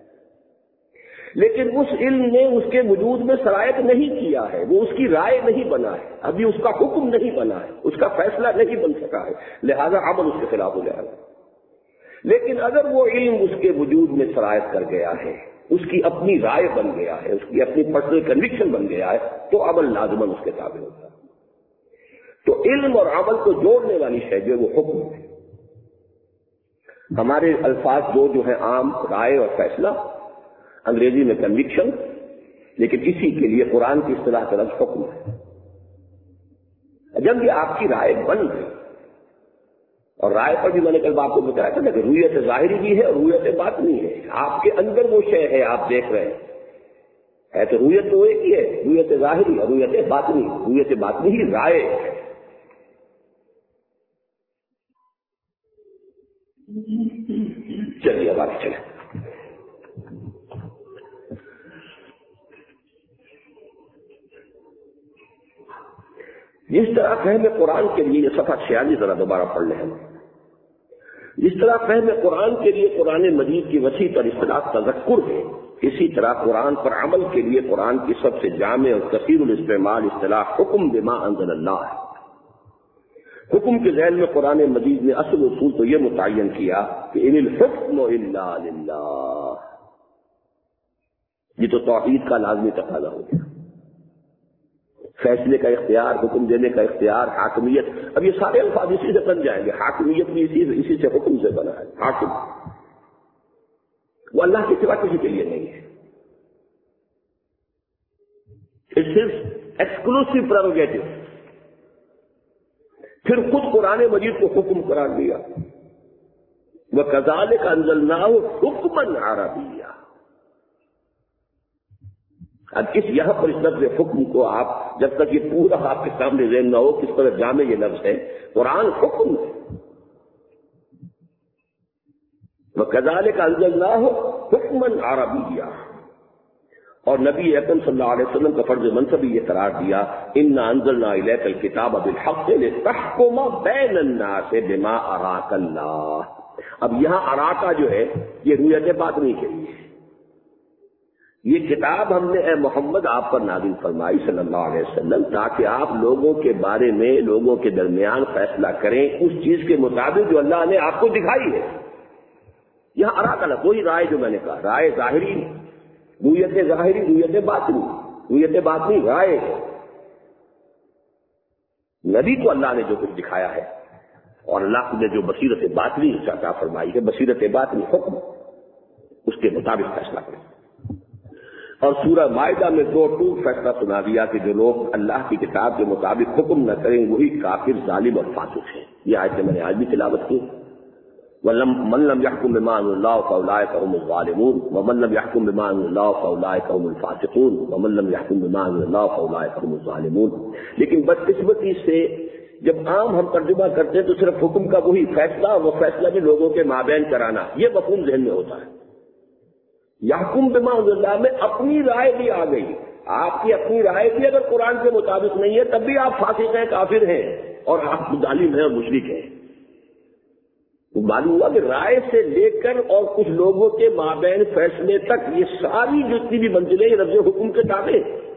لیکن اس علم نے اس کے وجود میں سرایت نہیں کیا ہے، وہ اس کی رائے نہیں بنا ہے، ابھی اس کا حکم نہیں بنا ہے، اس کا فیصلہ نہیں بن سکا ہے، لہذا عمل اس کے خلاف ہو جائے گا. لیکن اگر وہ علم اس کے وجود میں سرایت کر گیا ہے، اس کی اپنی رائے بن گیا ہے، اس کی اپنی پرسنل کنوکشن بن گیا ہے، تو عمل لازماً اس کے تابع ہوتا ہے. تو علم اور عمل کو جوڑنے والی شے جو ہے وہ حکم ہے. ہمارے الفاظ دو جو ہیں عام، رائے اور فیصلہ، انگریزی میں کنوکشن، لیکن اسی کے لیے قرآن کی اصطلاح کا لفظ حکم ہے. جب یہ آپ کی رائے بن گئی، اور رائے پر بھی میں نے کل آپ کو بتایا تھا کہ رویت ظاہری بھی ہے اور رویت باطنی ہے. آپ کے اندر وہ شے ہے آپ دیکھ رہے ہیں، ہے تو رویت تو ایک ہی ہے، رویت ظاہری اور رویت باطنی. رویت باطنی ہی رائے ہے. چلیے اب آگے چلیں. جس طرح فہم قرآن کے لیے یہ صفحہ چھیالیس ذرا دوبارہ پڑھ لیں. جس طرح فہم قرآن کے لیے قرآن مجید کی وسیع تر اصطلاح تذکر ہے، اسی طرح قرآن پر عمل کے لیے قرآن کی سب سے جامع اور کثیر الاستعمال اصطلاح حکم بما انزل اللہ ہے. حکم کے ذیل میں قرآن مجید نے اصل اصول تو یہ متعین کیا کہ ان الحکم الا للہ. یہ تو توحید کا لازمی تقاضا ہو گیا. فیصلے کا اختیار، حکم دینے کا اختیار، حاکمیت. اب یہ سارے الفاظ اسی سے بن جائیں گے. حاکمیت بھی اسی اسی سے حکم سے بنا ہے. حاکم وہ اللہ کے سوا کسی کے لیے نہیں ہے. It's his exclusive prerogative. پھر خود قرآن مجید کو حکم قرار دیا. وَكَذَلِكَ أَنزَلْنَاهُ حُكْمًا عَرَبِيًّا. اب اس یہاں پر اس لفظ حکم کو آپ جب تک یہ پورا آپ کے سامنے ذہن نہ ہو کس طرح جامع یہ لفظ ہے. قرآن حکم ہے. وَكَذَلِكَ أَنزَلْنَاهُ حُكْمًا عَرَبِيًّا. اور نبی اکرم صلی اللہ علیہ وسلم کا فرض منصب یہ قرار دیا اِنَّا أَنزَلْنَا إِلَيْكَ الْكِتَابَ بِالْحَقِّ لِتَحْكُمَ بَيْنَ النَّاسِ بِمَا أَرَاكَ اللَّهُ. اب یہاں اراکا جو ہے یہ رویت باطنی کے لیے. یہ کتاب ہم نے اے محمد آپ پر نازل فرمائی صلی اللہ علیہ وسلم تاکہ آپ لوگوں کے بارے میں لوگوں کے درمیان فیصلہ کریں اس چیز کے مطابق جو اللہ نے آپ کو دکھائی ہے. یہاں اراکا نہ کوئی رائے جو میں نے کہا رائے ظاہری، رویت ظاہری، رویت باطنی. رویت باطنی رائے ہے. نبی کو اللہ نے جو کچھ دکھایا ہے اور اللہ نے جو بصیرت باطنی عطا فرمائی ہے، بصیرت باطنی حکم، اس کے مطابق فیصلہ کریں. اور سورہ مائدہ میں دو ٹوک فیصلہ سنا دیا کہ جو لوگ اللہ کی کتاب کے مطابق حکم نہ کریں وہی کافر، ظالم اور فاسق ہیں. یہ آیت میں نے آج بھی تلاوت کی. وَمَن لَّمْ يَحْكُم بِمَا أَنزَلَ اللَّهُ فَأُولَٰئِكَ هُمُ الظَّالِمُونَ وَمَن لَّمْ يَحْكُم بِمَا أَنزَلَ اللَّهُ فَأُولَٰئِكَ هُمُ الْفَاسِقُونَ وَمَن لَّمْ يَحْكُم بِمَا أَنزَلَ اللَّهُ فَأُولَٰئِكَ هُمُ الظَّالِمُونَ. لیکن بدقسمتی سے جب عام ہم ترجمہ کرتے ہیں تو صرف حکم کا وہی فیصلہ، وہ فیصلہ بھی لوگوں کے مابین کرانا، یہ مفہوم ذہن میں ہوتا ہے. یحکم بما انزل اللہ میں اپنی رائے بھی آ گئی. آپ کی اپنی رائے بھی اگر قرآن کے مطابق نہیں ہے تب بھی آپ فاسق ہیں، کافر ہیں اور آپ ظالم ہیں اور مشرک ہیں. تو معلوم ہوا کہ رائے سے لے کر اور کچھ لوگوں کے مابین فیصلے تک یہ ساری جتنی بھی منزلیں یہ لفظ حکم کے تابع.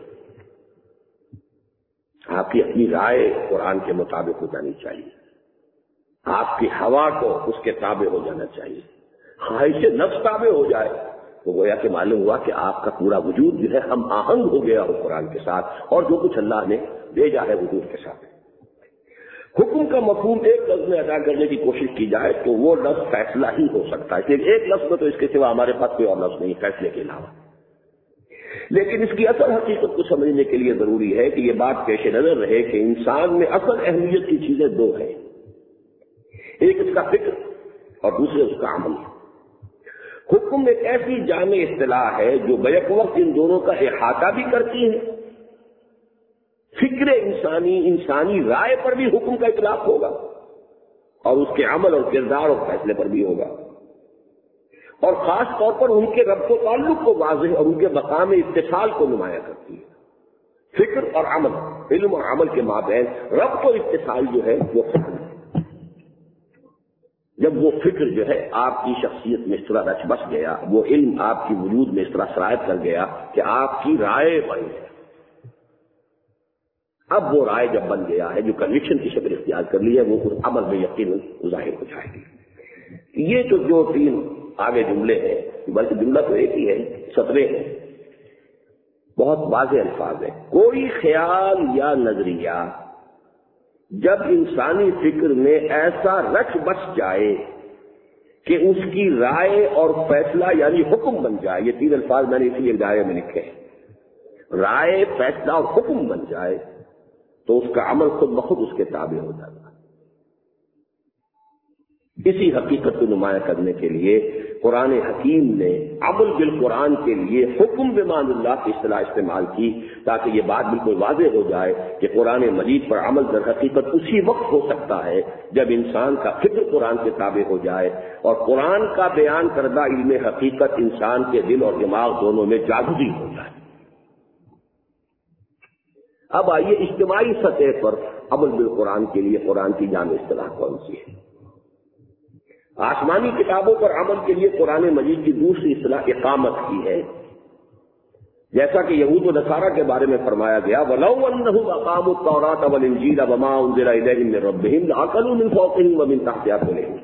آپ کی اپنی رائے قرآن کے مطابق ہو جانی چاہیے. آپ کی ہوا کو اس کے تابع ہو جانا چاہیے. خواہش نفس تابع ہو جائے تو گویا کہ معلوم ہوا کہ آپ کا پورا وجود جو ہے ہم آہنگ ہو گیا ہو قرآن کے ساتھ اور جو کچھ اللہ نے بھیجا ہے وجود کے ساتھ. حکم کا مفہوم ایک لفظ میں ادا کرنے کی کوشش کی جائے تو وہ لفظ فیصلہ ہی ہو سکتا ہے. ایک لفظ میں تو اس کے سوا ہمارے پاس کوئی اور لفظ نہیں فیصلے کے علاوہ. لیکن اس کی اصل حقیقت کو سمجھنے کے لیے ضروری ہے کہ یہ بات پیش نظر رہے کہ انسان میں اصل اہمیت کی چیزیں دو ہیں. ایک اس کا فکر اور دوسرے اس کا عمل. حکم ایک ایسی جامع اصطلاح ہے جو بیک وقت ان دونوں کا احاطہ بھی کرتی ہے. فکر انسانی انسانی رائے پر بھی حکم کا اطلاق ہوگا اور اس کے عمل اور کردار اور فیصلے پر بھی ہوگا. اور خاص طور پر ان کے ربط و تعلق کو واضح اور ان کے مقام اتصال کو نمایاں کرتی ہے. فکر اور عمل، علم اور عمل کے مابین ربط و اتصال جو ہے وہ فکر ہے. جب وہ فکر جو ہے آپ کی شخصیت میں اس طرح رچ بس گیا، وہ علم آپ کی وجود میں اس طرح سرایت کر گیا کہ آپ کی رائے بن گئی. اب وہ رائے جب بن گیا ہے، جو کنوکشن کی شکل اختیار کر لی ہے، وہ اس عمل میں یقیناً ظاہر ہو جائے گی. یہ تو جو تین آگے جملے ہیں، بلکہ جملہ تو ایک ہی ہے، سطرے ہیں، بہت واضح الفاظ ہیں. کوئی خیال یا نظریہ جب انسانی فکر میں ایسا رچ بس جائے کہ اس کی رائے اور فیصلہ یعنی حکم بن جائے، یہ تین الفاظ میں نے اسی ایک دائرے میں لکھے ہیں، رائے، فیصلہ اور حکم بن جائے تو اس کا عمل خود بخود اس کے تابع ہو جاتا ہے. اسی حقیقت کو نمایاں کرنے کے لیے قرآن حکیم نے عمل بالقرآن کے لیے حکم بمان اللہ کی اصطلاح استعمال کی تاکہ یہ بات بالکل واضح ہو جائے کہ قرآن مجید پر عمل در حقیقت اسی وقت ہو سکتا ہے جب انسان کا فکر قرآن کے تابع ہو جائے اور قرآن کا بیان کردہ علم حقیقت انسان کے دل اور دماغ دونوں میں جاگزی ہو جائے. اب آئیے اجتماعی سطح پر عمل بالقرآن کے لیے قرآن کی جامع اصطلاح کون سی ہے؟ آسمانی کتابوں پر عمل کے لیے قرآن مجید کی دوسری اصطلاح اقامت کی ہے. جیسا کہ یہود و نصارہ کے بارے میں فرمایا گیا وَلَوْ أَنَّهُمْ أَقَامُوا التَّوْرَاةَ وَالْإِنجِيلَ وَمَا أُنزِلَ إِلَيْهِمْ مِنْ رَبِّهِمْ لَأَكَلُوا مِنْ فَوْقِهِمْ وَمِنْ تَحْتِ أَرْجُلِهِمْ.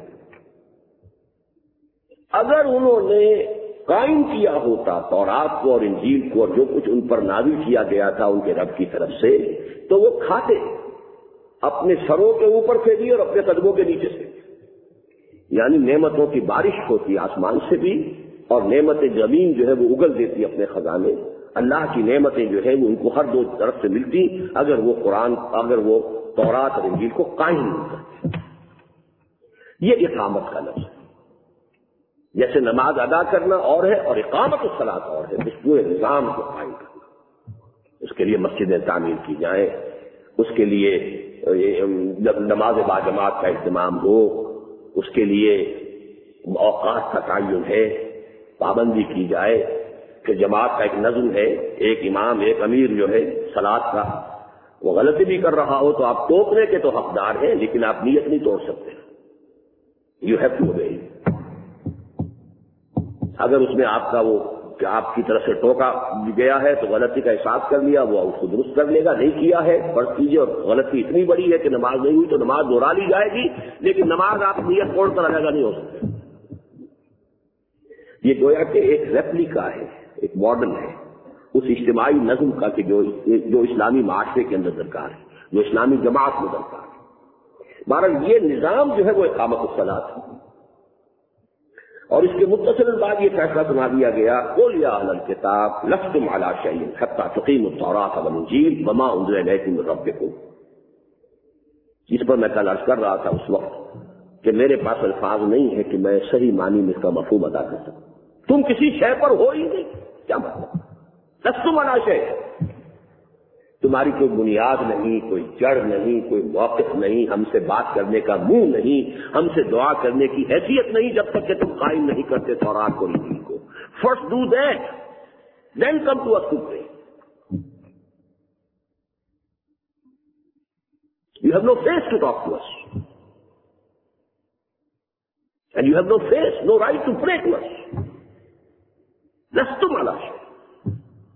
اگر انہوں نے قائم کیا ہوتا تورات کو اور انجیل کو اور جو کچھ ان پر نازل کیا گیا تھا ان کے رب کی طرف سے، تو وہ کھاتے اپنے سروں کے اوپر سے بھی اور اپنے قدموں کے نیچے سے. یعنی نعمتوں کی بارش ہوتی آسمان سے بھی اور نعمت زمین جو ہے وہ اگل دیتی اپنے خزانے. اللہ کی نعمتیں جو ہے وہ ان کو ہر دو طرف سے ملتی اگر وہ قرآن اگر وہ تورات اور انجیل کو قائم نہیں کرتے. یہ اقامت کا لفظ ہے. جیسے نماز ادا کرنا اور ہے اور اقامت الصلاۃ اور ہے، اس پورے نظام کو قائم کرنا. اس کے لیے مسجدیں تعمیر کی جائیں، اس کے لیے جب نماز باجماعت کا اہتمام ہو، اس کے لیے اوقات کا تعین ہے، پابندی کی جائے کہ جماعت کا ایک نظم ہے، ایک امام ایک امیر جو ہے صلاۃ کا، وہ غلطی بھی کر رہا ہو تو آپ ٹوکنے کے تو حقدار ہیں لیکن آپ نیت نہیں توڑ سکتے. You have to obey. اگر اس میں آپ کا وہ کہ آپ کی طرف سے ٹوکا گیا ہے تو غلطی کا احساس کر لیا، وہ اس کو درست کر لے گا. نہیں کیا ہے فرض کیجیے اور غلطی اتنی بڑی ہے کہ نماز نہیں ہوئی تو نماز دوہرا لی جائے گی، لیکن نماز آپ نیت توڑ کر ادا نہیں ہو سکتے. یہ گویا کہ ایک ریپلیکا ہے، ایک ماڈل ہے اس اجتماعی نظم کا کہ جو جو اسلامی معاشرے کے اندر درکار ہے، جو اسلامی جماعت میں درکار ہے. بہرحال یہ نظام جو ہے وہ اقامت الصلاۃ ہے. اور اس کے متصل بعد یہ فیصلہ سنا دیا گیا قُلْ يَا أَهْلَ الْكِتَابِ لَسْتُمْ عَلَىٰ شَيْءٍ حَتَّىٰ تُقِيمُوا التَّوْرَاةَ وَالْإِنجِيلَ وَمَا أُنزِلَ إِلَيْكُم مِّن رَّبِّكُمْ. جس پر میں کل عرض کر رہا تھا اس وقت کہ میرے پاس الفاظ نہیں ہے کہ میں صحیح معنی میں اس کا مفہوم ادا کر سکوں. تم کسی شے پر ہو ہی نہیں، کیا مطلب؟ لستم علی شیء، تمہاری کوئی بنیاد نہیں، کوئی جڑ نہیں، کوئی موقف نہیں، ہم سے بات کرنے کا منہ نہیں، ہم سے دعا کرنے کی حیثیت نہیں جب تک کہ تم قائم نہیں کرتے تورات کو انجیل کو. First do that then come to us to pray. You have no face to talk to us. And you have no face, no right to pray to us. لستم علی شیء.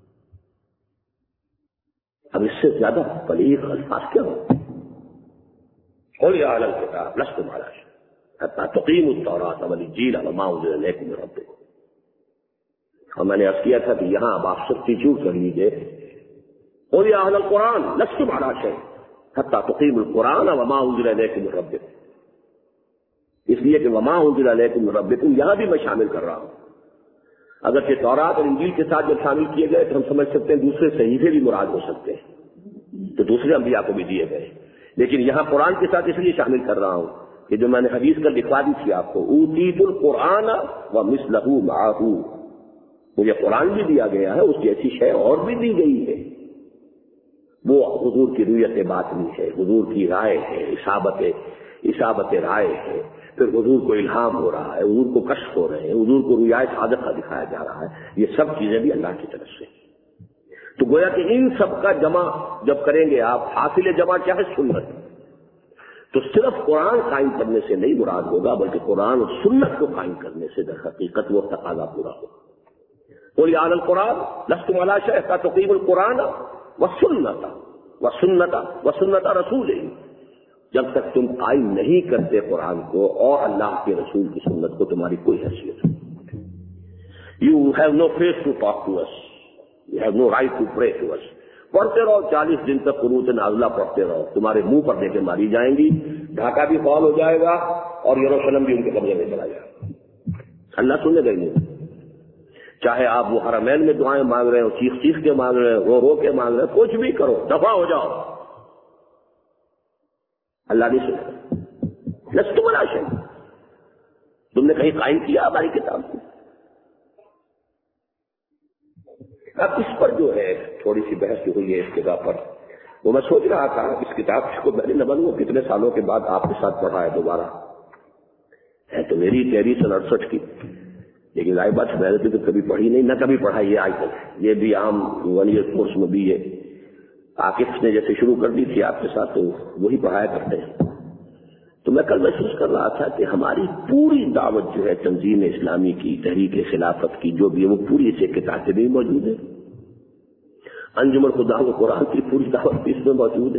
اب اس سے زیادہ بلیغ الفاظ کیا ہو؟ قل یا اہل الکتاب لستم علی شیء حتی تقیموا التوراۃ والانجیل وما انزل الیکم من ربکم. اور میں نے عرض کیا تھا کہ یہاں اب آپ سبسٹیٹیوٹ کر لیجیے قل یا اہل القرآن لستم علی شیء حتی تقیموا القرآن وما انزل الیکم من ربکم. اس لیے کہ وما انزل الیکم من ربکم یہاں بھی میں شامل کر رہا ہوں. اگرچہ تورات اور انجیل کے ساتھ جب شامل کیے گئے تو ہم سمجھ سکتے ہیں دوسرے صحیفے بھی مراد ہو سکتے ہیں تو دوسرے انبیاء کو بھی دیے گئے، لیکن یہاں قرآن کے ساتھ اس لیے شامل کر رہا ہوں کہ جو میں نے حدیث کر لکھوا دی تھی آپ کو، اوتیت القرآن ومثلہ معہ، مجھے قرآن بھی دیا گیا ہے، اس جیسی شے اور بھی دی گئی ہے. وہ حضور کی رویت باطنی ہے، حضور کی رائے ہے، اصابت اصابت رائے ہے، پھر حضور کو الہام ہو رہا ہے، حضور کو کشف ہو رہے ہیں، حضور کو رویائے صادقہ دکھایا جا رہا ہے. یہ سب چیزیں بھی اللہ کی طرف سے. تو گویا کہ ان سب کا جمع جب کریں گے آپ، حاصل جمع کیا ہے؟ سنت. تو صرف قرآن قائم کرنے سے نہیں مراد ہوگا، بلکہ قرآن اور سنت کو قائم کرنے سے در حقیقت وہ تقاضا پورا ہوگا. قل یا اہل القرآن لستم علی شیء حتی تقیموا القرآن والسنۃ والسنۃ والسنۃ رسولہ. جب تک تم قائم نہیں کرتے قرآن کو اور اللہ کے رسول کی سنت کو، تمہاری کوئی حیثیت نہیں. You have no face to talk to us, you have no right to pray to us. پڑھتے رہو چالیس دن تک قنوت نازلہ پڑھتے رہو، تمہارے منہ پر دیکھیں ماری جائیں گی، ڈھاکہ بھی فعال ہو جائے گا اور یروشلم بھی ان کے قبضے میں چلا جائے گا. اللہ سننے گا ہی نہیں. چاہے آپ وہ حرمین میں دعائیں مانگ رہے ہو، چیخ چیخ کے مانگ رہے ہو، رو رو کے مانگ رہے ہو، کچھ بھی کرو، دفع ہو جاؤ، اللہ نہیں سنے. لستم علی شیء، تم نے کہیں قائم کیا ہماری کتاب کو؟ اب اس پر جو ہے تھوڑی سی بحث جو ہوئی ہے اس جگہ پر، وہ میں سوچ رہا تھا اس کتاب کو میں نے نہ وہ کتنے سالوں کے بعد آپ کے ساتھ پڑھا ہے دوبارہ. ہے تو میری تیری سن اڑسٹھ کی، لیکن ظاہر بات میں نے تو کبھی پڑھی نہیں، نہ کبھی پڑھائی ہے آج تک. یہ بھی عام ون ایئر کورس میں بھی ہے، عاقف نے جیسے شروع کر دی تھی آپ کے ساتھ تو وہی پڑھایا کرتے ہیں. تو میں کل محسوس کر رہا تھا کہ ہماری پوری دعوت جو ہے تنظیم اسلامی کی، تحریک خلافت کی جو بھی ہے، وہ پوری اسے کتابیں بھی موجود ہے. انجمن خدا و قرآن کی پوری دعوت بھی اس میں موجود ہے،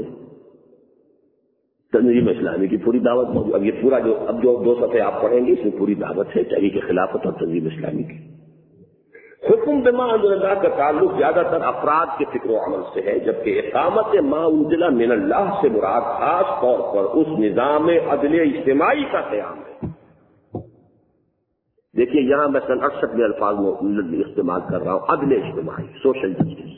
تنظیم اسلامی کی پوری دعوت موجود. اب یہ پورا جو اب جو دو صفحے آپ پڑھیں گے اس میں پوری دعوت ہے تحریک خلافت اور تنظیم اسلامی کی. حکم بما انزل اللہ کا تعلق زیادہ تر افراد کے فکر و عمل سے ہے، جبکہ اقامت ما انزل من اللہ سے مراد خاص طور پر اس نظام عدل اجتماعی کا قیام ہے. دیکھیے یہاں میں سن اڑسٹھ میں الفاظ میں استعمال کر رہا ہوں، عدل اجتماعی، سوشل جسٹس.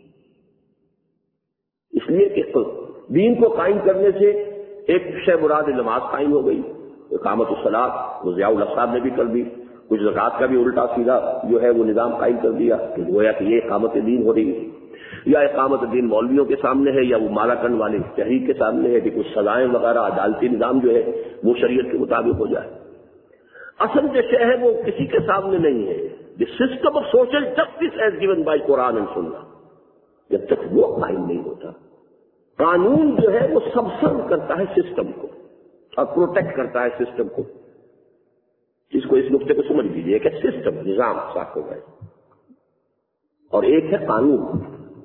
اس لیے کہ دین کو قائم کرنے سے ایک شے مراد نماز قائم ہو گئی، اقامت الصلاۃ وہ ضیاء الحق صاحب نے بھی کر دی، کچھ زکوٰۃ کا بھی الٹا سیدھا جو ہے وہ نظام قائم کر دیا کہ گویا کہ یہ اقامت دین ہو رہی ہے. یا اقامت دین مولویوں کے سامنے ہے یا وہ مالا کن والے تحریک کے سامنے ہے کہ کچھ سزائیں وغیرہ عدالتی نظام جو ہے وہ شریعت کے مطابق ہو جائے. اصل جو شے ہے وہ کسی کے سامنے نہیں ہے. The system of social justice as given by Quran and Sunnah، جب تک وہ قائم نہیں ہوتا، قانون جو ہے وہ سبسرو کرتا ہے سسٹم کو اور پروٹیکٹ کرتا ہے سسٹم کو. اس کو اس نقطے کو سمجھ لیجیے کہ سسٹم نظام صاف ہو گئے اور ایک ہے قانون.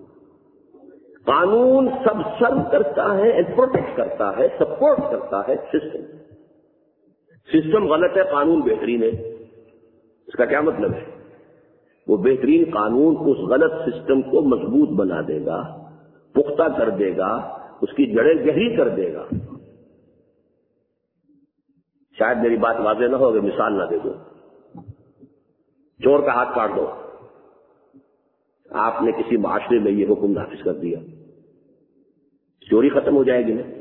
قانون سب سرو کرتا ہے، پروٹیکٹ کرتا ہے، سپورٹ کرتا ہے سسٹم. سسٹم غلط ہے، قانون بہترین ہے. اس کا کیا مطلب ہے؟ وہ بہترین قانون اس غلط سسٹم کو مضبوط بنا دے گا، پختہ کر دے گا، اس کی جڑیں گہری کر دے گا. شاید میری بات واضح نہ ہو اگر مثال نہ دے دو. چور کا ہاتھ کاٹ دو، آپ نے کسی معاشرے میں یہ حکم نافذ کر دیا، چوری ختم ہو جائے گی نا.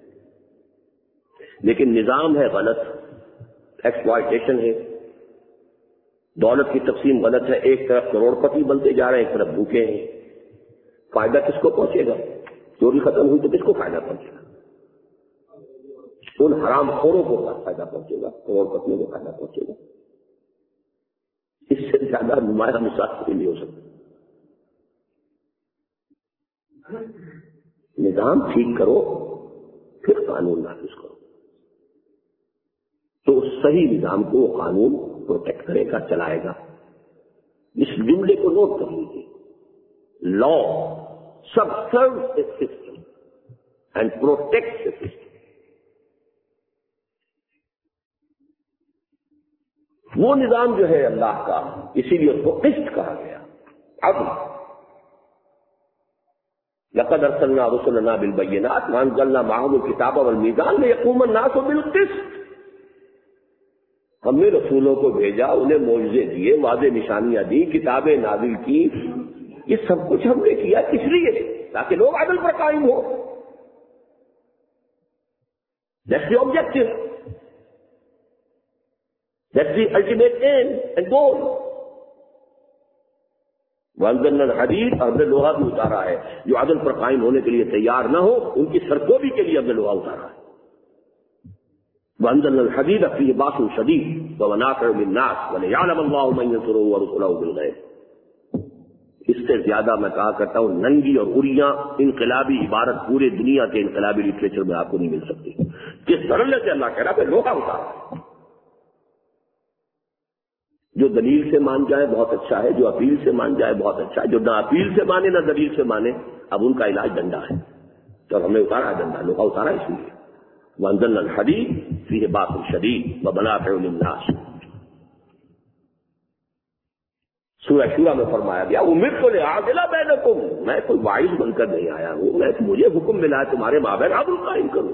لیکن نظام ہے غلط، ایکسپلائٹیشن ہے، دولت کی تقسیم غلط ہے، ایک طرف کروڑ پتی بنتے جا رہے ہیں، ایک طرف بھوکے ہیں. فائدہ کس کو پہنچے گا؟ چوری ختم ہوئی تو کس کو فائدہ پہنچے گا؟ ان حرام خوروں کو فائدہ پہنچے گا، کروڑ پتیوں کو فائدہ پہنچے گا. اس سے زیادہ نمایاں مثال کوئی نہیں ہو سکتا. نظام ٹھیک کرو پھر قانون نافذ کرو. تو اس صحیح نظام کو وہ قانون پروٹیکٹ کرے گا، چلائے گا. اس جملے کو نوٹ کر لیجیے. لا subserves a system and protects a system. وہ نظام جو ہے اللہ کا، اسی لیے اس کو قسط کہا گیا، عدل. لقد ارسلنا رسلنا بالبینات وانزلنا معهم الکتاب والمیزان لیقوم الناس بالقسط. ہم نے رسولوں کو بھیجا، انہیں معجزے دیے، واضح نشانیاں دی، کتابیں نازل کی. یہ سب کچھ ہم نے کیا کس لیے؟ تاکہ لوگ عدل پر قائم ہو. That's the objective. That's the ultimate aim and goal. وانزلنا الحدید، اور ہم نے لوہا بھی اتارا ہے. جو عدل پر قائم ہونے کے لیے تیار نہ ہو ان کی سرکوبی کے لیے ہم نے لوہا اتارا ہے. وانزلنا الحدید فیہ باس شدید ومنافع للناس وليعلم اللہ من ينصره ورسله بالغیب. اس سے زیادہ میں کہا کرتا ہوں ننگی اور اریاں انقلابی عبارت پورے دنیا کے انقلابی لٹریچر میں آپ کو نہیں مل سکتی. کس دھڑلے سے اللہ کہہ رہا ہے لوہا اتارا. جو دلیل سے مان جائے بہت اچھا ہے، جو اپیل سے مان جائے بہت اچھا ہے، جو نہ اپیل سے مانے نہ دلیل سے مانے اب ان کا علاج ڈنڈا ہے. تو ہم نے اتارا ڈنڈا، لوہا اتارا اس لیے. وانزلنا الحدید فیہ باس شدید ومنافع للناس. سورہ شورى میں فرمایا گیا امرت لأعدل بینکم، میں کوئی واعظ بن کر نہیں آیا ہوں، میں مجھے حکم ملا ہے تمہارے مابین عدل قائم کروں.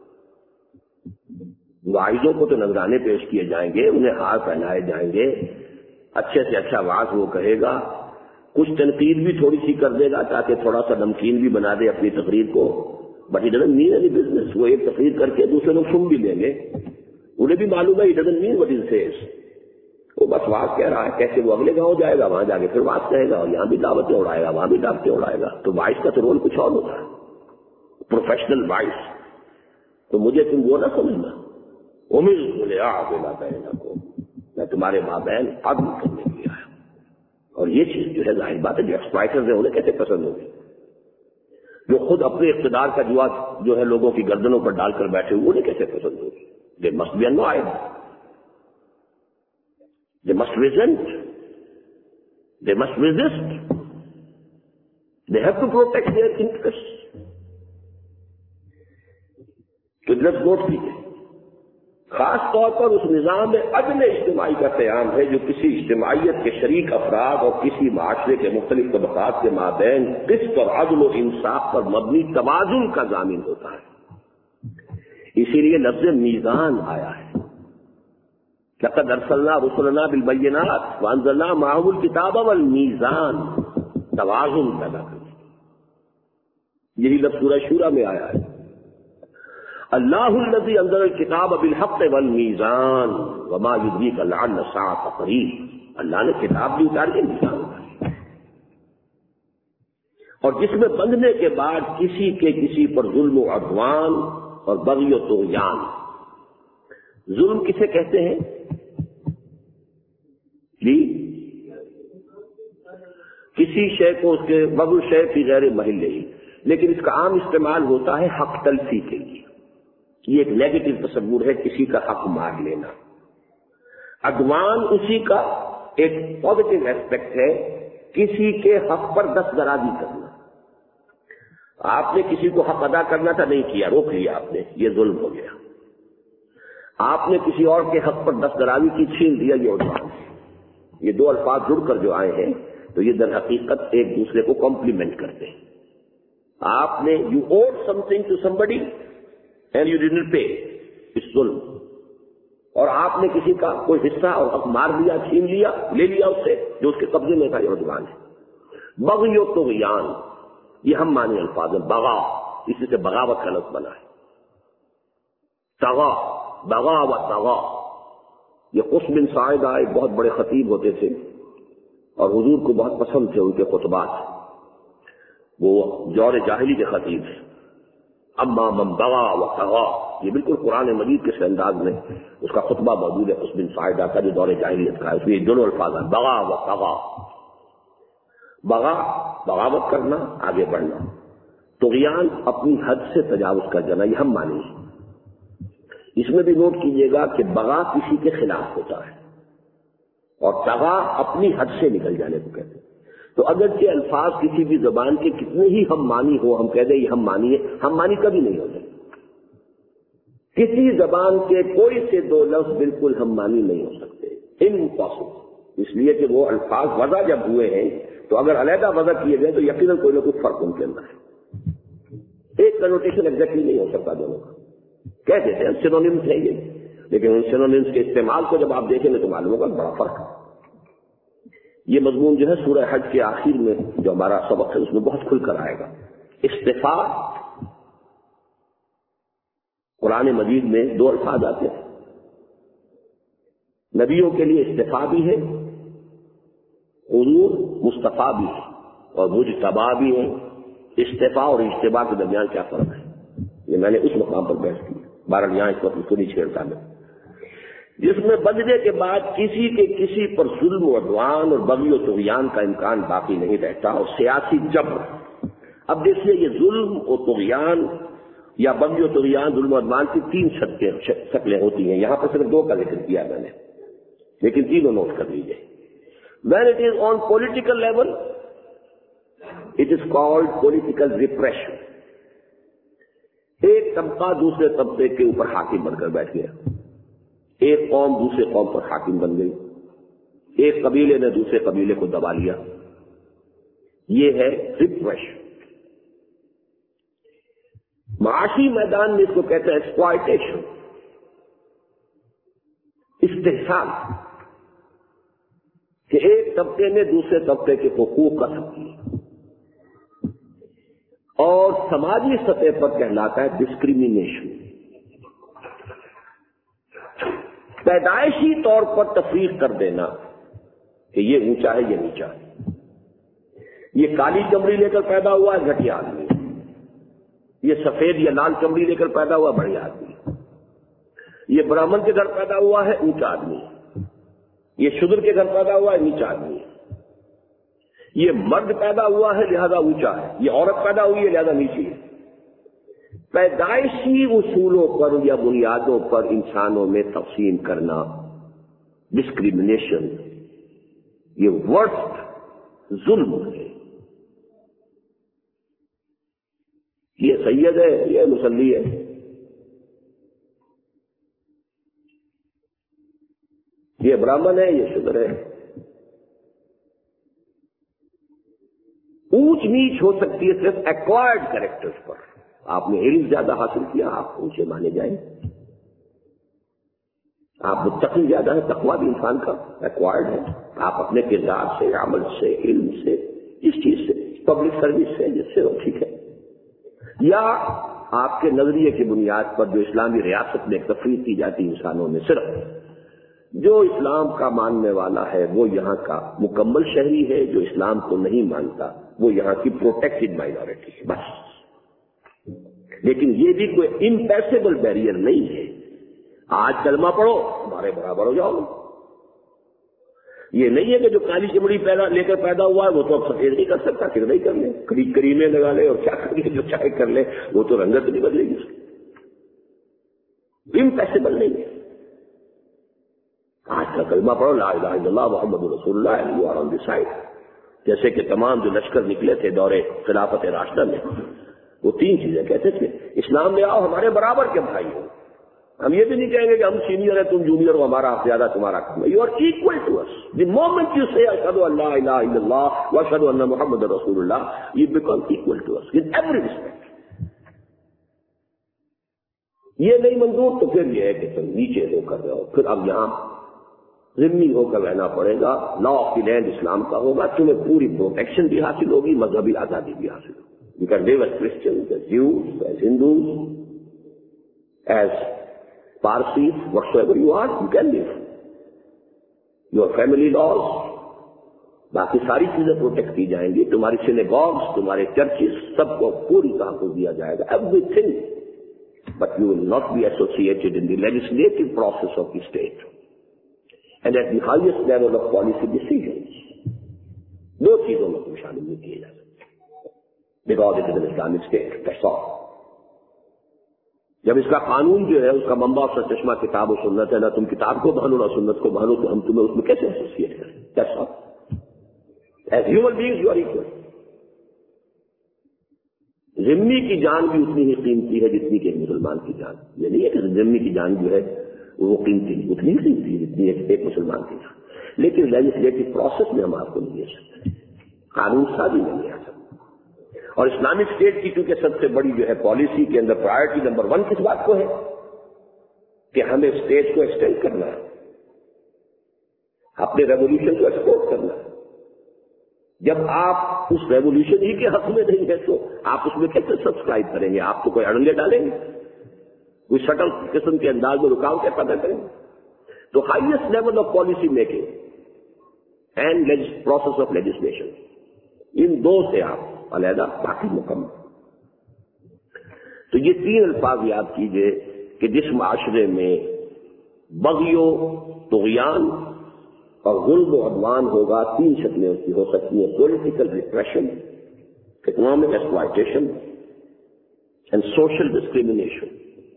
واعظوں کو تو نذرانے پیش کیے جائیں گے، انہیں ہار پہنائے جائیں گے، اچھے سے اچھا واعظ وہ کہے گا، کچھ تنقید بھی تھوڑی سی کر دے گا تاکہ تھوڑا سا نمکین بھی بنا دے اپنی تقریر کو. But he doesn't mean any business. وہ ایک تقریر کر کے دوسرے لوگ سن بھی لیں گے، انہیں بھی معلوم ہے he doesn't mean what he says. وہ بس واز کہہ رہا ہے، کیسے وہ اگلے گاؤں جائے گا، وہاں جا کے پھر واز کہے گا، اور یہاں بھی دعوتیں اڑائے گا، وہاں بھی دعوتیں اڑائے گا. تو وائس کا تو رول کچھ اور ہوتا ہے، پروفیشنل وائس. تو مجھے تم وہ نہ سمجھنا. امرت لأعدل بینکم، میں تمہارے مابین عدل کرنے کے لیے آیا. اور یہ چیز جو ہے ظاہر بات ہے جو ایکسپلائٹرز ہیں انہیں کیسے پسند ہوگی، جو خود اپنے اقتدار کا جوا جو ہے لوگوں کی گردنوں پر ڈال کر بیٹھے ہوئے انہیں کیسے پسند ہوگی. They must be annoyed, they must resent, they must resist, they have to protect their interest. تو ادھر نوٹ کیجیے خاص طور پر اس نظام میں عدل اجتماعی کا قیام ہے جو کسی اجتماعیت کے شریک افراد اور کسی معاشرے کے مختلف طبقات کے مابین قسط اور عدل و انصاف پر مبنی توازن کا ضامن ہوتا ہے. اسی لیے لفظ میزان آیا ہے. لقد ارسلنا رسلنا بالبینات وانزلنا معهم الکتاب والمیزان، توازن پیدا کرنا. یہی لفظ سورہ شورى میں آیا ہے. اللہ الذی انزل الکتاب بالحق والمیزان وما یدریک لعل الساعة قریب. اللہ نے کتاب بھی اتار کے میزان اتاری، اور جس میں بندھنے کے بعد کسی کے کسی پر ظلم و عدوان اور بغی و طغیان. ظلم کسے کہتے ہیں جی؟ کسی شے کو اس کے بغل شے فی غیر محلہ، لیکن اس کا عام استعمال ہوتا ہے حق تلفی کے لیے. یہ ایک نیگیٹو تصور ہے کسی کا حق مار لینا. عدوان اسی کا ایک پازیٹو ایسپیکٹ ہے، کسی کے حق پر دستدرازی کرنا. آپ نے کسی کو حق ادا کرنا تھا نہیں کیا، روک لیا آپ نے، یہ ظلم ہو گیا. آپ نے کسی اور کے حق پر دستدرازی کی، چھین دیا، یہ عدوان ہے. یہ دو الفاظ جڑ کر جو آئے ہیں تو یہ در حقیقت ایک دوسرے کو کمپلیمنٹ کرتے ہیں. آپ نے you owed something to somebody and you didn't pay, اس ظلم. اور آپ نے کسی کا کوئی حصہ اور حق مار لیا، چھین لیا، لے لیا اس سے جو اس کے قبضے میں تھا، یہ عدوان ہے. بغی و طغیان یہ ہم معنی الفاظ ہیں. بغا اسی سے بغاوت کا لفظ بنا ہے. طغا، بغا و طغا. یہ قص بن ساعدہ ایک بہت بڑے خطیب ہوتے تھے اور حضور کو بہت پسند تھے ان کے خطبات. وہ دور جاہلی کے خطیب ہیں. اما من بغا و طغا، یہ بالکل قرآن مجید کے سے انداز میں اس کا خطبہ موجود ہے قص بن ساعدہ کا جو دور جاہلیت کا ہے. اس میں یہ دونوں الفاظ ہیں، بغا و طغا. بغا بغاوت کرنا، آگے بڑھنا. طغیان اپنی حد سے تجاوز کر جانا، یہ ہم مانی. اس میں بھی نوٹ کیجیے گا کہ بغا کسی کے خلاف ہوتا ہے اور طغا اپنی حد سے نکل جانے کو کہتے ہیں. تو اگرچہ الفاظ کسی بھی زبان کے کتنے ہی ہم مانی ہو، ہم کہہ دیں یہ ہم مانی ہے، ہم مانی کبھی نہیں ہوتے. کسی زبان کے کوئی سے دو لفظ بالکل ہم مانی نہیں ہو سکتے، امپاسبل. اس لیے کہ وہ الفاظ وضع جب ہوئے ہیں تو اگر علیحدہ وضع کیے گئے تو یقیناً کوئی نہ کوئی فرق ان کے اندر ہے. ایک کنوٹیشن ایگزیکٹلی نہیں ہو سکتا دونوں کا. کہہ دیتے ہیں سینونیمز ہیں یہ، لیکن ان سینونیمز کے استعمال کو جب آپ دیکھیں گے تو معلوم ہوگا بڑا فرق ہے. یہ مضمون جو ہے سورہ حج کے آخر میں جو ہمارا سبق ہے اس میں بہت کھل کر آئے گا. استفاء، قرآن مجید میں دو الفاظ آتے ہیں. نبیوں کے لیے استفاء بھی ہے، حضور مصطفیٰ بھی ہے، اور مجتبیٰ بھی ہے. استفاء اور اجتباء کے درمیان کیا فرق ہے یہ میں نے اس مقام پر بحث کی. بہرحال یہاں اس وقت اس کو نہیں چھیڑتا میں. جس میں بندے کے بعد کسی کے کسی پر ظلم و عدوان اور بغی و طغیان کا امکان باقی نہیں رہتا، اور سیاسی جبر. اب دیکھیے یہ ظلم و طغیان یا بغی و طغیان، ظلم و عدوان کی تین شکلیں ہوتی ہیں. یہاں پر صرف دو کا ذکر کیا میں نے، لیکن تینوں نوٹ کر لیجیے. When it is on political level, it is called political repression. ایک طبقہ دوسرے طبقے کے اوپر حاکم بن کر بیٹھ گیا، ایک قوم دوسرے قوم پر حاکم بن گئی، ایک قبیلے نے دوسرے قبیلے کو دبا لیا. یہ ہے ریپریشن. معاشی میدان میں اس کو کہتے ہیں ایکسپلائٹیشن، استحصال، کہ ایک طبقے نے دوسرے طبقے کے حقوق کا حق کیا. اور سماجی سطح پر کہلاتا ہے ڈسکریمنیشن. پیدائشی طور پر تفریق کر دینا کہ یہ اونچا ہے یہ نیچا ہے، یہ کالی چمڑی لے کر پیدا ہوا ہے گھٹیا آدمی، یہ سفید یا لال چمڑی لے کر پیدا ہوا بڑھیا آدمی، یہ برہمن کے گھر پیدا ہوا ہے اونچا آدمی، یہ شودر کے گھر پیدا ہوا ہے نیچا آدمی، یہ مرد پیدا ہوا ہے لہذا اونچا ہے، یہ عورت پیدا ہوئی ہے لہذا نیچی ہے. پیدائشی اصولوں پر یا بنیادوں پر انسانوں میں تقسیم کرنا، ڈسکریمنیشن، یہ ورسٹ ظلم ہے. یہ سید ہے، یہ مصلی ہے، یہ برہمن ہے، یہ شودر ہے. اونچ نیچ ہو سکتی ہے صرف ایکوائرڈ کریکٹرز پر. آپ نے علم زیادہ حاصل کیا آپ اونچے مانے جائیں، آپ متقی زیادہ ہے، تقویٰ بھی انسان کا ایکوائرڈ ہے. آپ اپنے کردار سے، عمل سے، علم سے، جس چیز سے، پبلک سروس سے، جس سے وہ ٹھیک ہے. یا آپ کے نظریے کی بنیاد پر جو اسلامی ریاست میں ایک تفریق کی جاتی انسانوں میں، صرف جو اسلام کا ماننے والا ہے وہ یہاں کا مکمل شہری ہے، جو اسلام کو نہیں مانتا وہ یہاں کی پروٹیکٹڈ مائنورٹی ہے بس. لیکن یہ بھی کوئی امپیسیبل بیریئر نہیں ہے. آج کلمہ پڑھو ہمارے برابر ہو جاؤ. یہ نہیں ہے کہ جو کالی چمڑی پیدا لے کر پیدا ہوا ہے وہ تو اب سفید نہیں کر سکتا، پھر نہیں کر لے، کریمیں لگا لے اور کیا کر لے، جو چاہے کر لے، وہ تو رنگت نہیں بدلے گی اس کی. امپیسیبل نہیں ہے. آج کا کلمہ پڑھو لا الہ الا اللہ محمد رسول اللہ، you are on the side. جیسے کہ تمام جو لشکر نکلے تھے دور خلافت راشدہ میں، وہ تین چیزیں کہتے تھے: اسلام میں آؤ، ہمارے برابر کے بھائی ہو. ہم یہ بھی نہیں کہیں گے کہ ہم سینئر ہیں تم جونیئر ہو، ہمارا زیادہ تمہارا کم ہے. You are equal to us. The moment you say اشہد ان لا الہ الا اللہ واشہد ان محمد رسول اللہ، you become equal to us in every respect. یہ نہیں منظور تو پھر یہ ہے کہ تم نیچے ہو کر رہے ہو. پھر اب یہاں ذمہ ہو کر رہنا پڑے گا. لا آف دی لینڈ اسلام کا ہوگا، تمہیں پوری پروٹیکشن بھی حاصل ہوگی، مذہبی آزادی بھی حاصل ہوگی. You can live as Christians, as Jews, as Hindus, as Parsis, whatsoever you are, you can live. Your family laws, باقی ساری چیزیں پروٹیکٹ کی جائیں گی. تمہاری سینیگوگز، تمہارے چرچز، سب کو پوری تحفظ دیا جائے گا. Everything. But you will not be associated in the legislative process of the state. And at the highest level of policy decisions. دو چیزوں میں تم شامل نہیں کیے جا سکتے. Because it is an Islamic state, that's all. جب اس کا قانون جو ہے اس کا منبع اور چشمہ کتاب و سنت ہے، نہ تم کتاب کو مانو نہ سنت کو مانو، تو ہم تمہیں اس میں کیسے ایسوسیٹ کریں؟ That's all. As human beings you are equal. ذمہ کی جان بھی اتنی ہی قیمتی ہے جتنی کہ مسلمان کی جان. یہ نہیں ہے کہ ذمہ کی جان جو ہے وہ قیمتی نہیں، اتنی ہی قیمتی ہے جتنی ایک مسلمان کی جان. لیکن لیجسلیٹو پروسیس میں ہم آپ کو نہیں لے سکتے، قانون سازی میں نہیں آ سکتے. اور اسلامک اسٹیٹ کی چونکہ سب سے بڑی جو ہے پالیسی کے اندر پرائرٹی نمبر ون کس بات کو ہے کہ ہمیں اسٹیٹ کو ایکسٹینڈ کرنا ہے، اپنے ریولیوشن کو ایکسپورٹ کرنا ہے. جب آپ اس ریولیوشن ہی کے حق میں نہیں ہے تو آپ اس میں کیسے سبسکرائب کریں گے؟ آپ تو کوئی اڑنگے ڈالیں گے، کوئی سٹل قسم کے انداز میں رکاوٹیں پیدا کریں گے. تو highest level of policy making and process of legislation, ان دو سے آپ علیحدہ باقی مکمل. تو یہ تین الفاظ یاد کیجئے کہ جس معاشرے میں بغی و طغیان اور ظلم و عدوان ہوگا، تین شکلیں اس کی ہو سکتی ہیں: political repression, economic exploitation and social discrimination.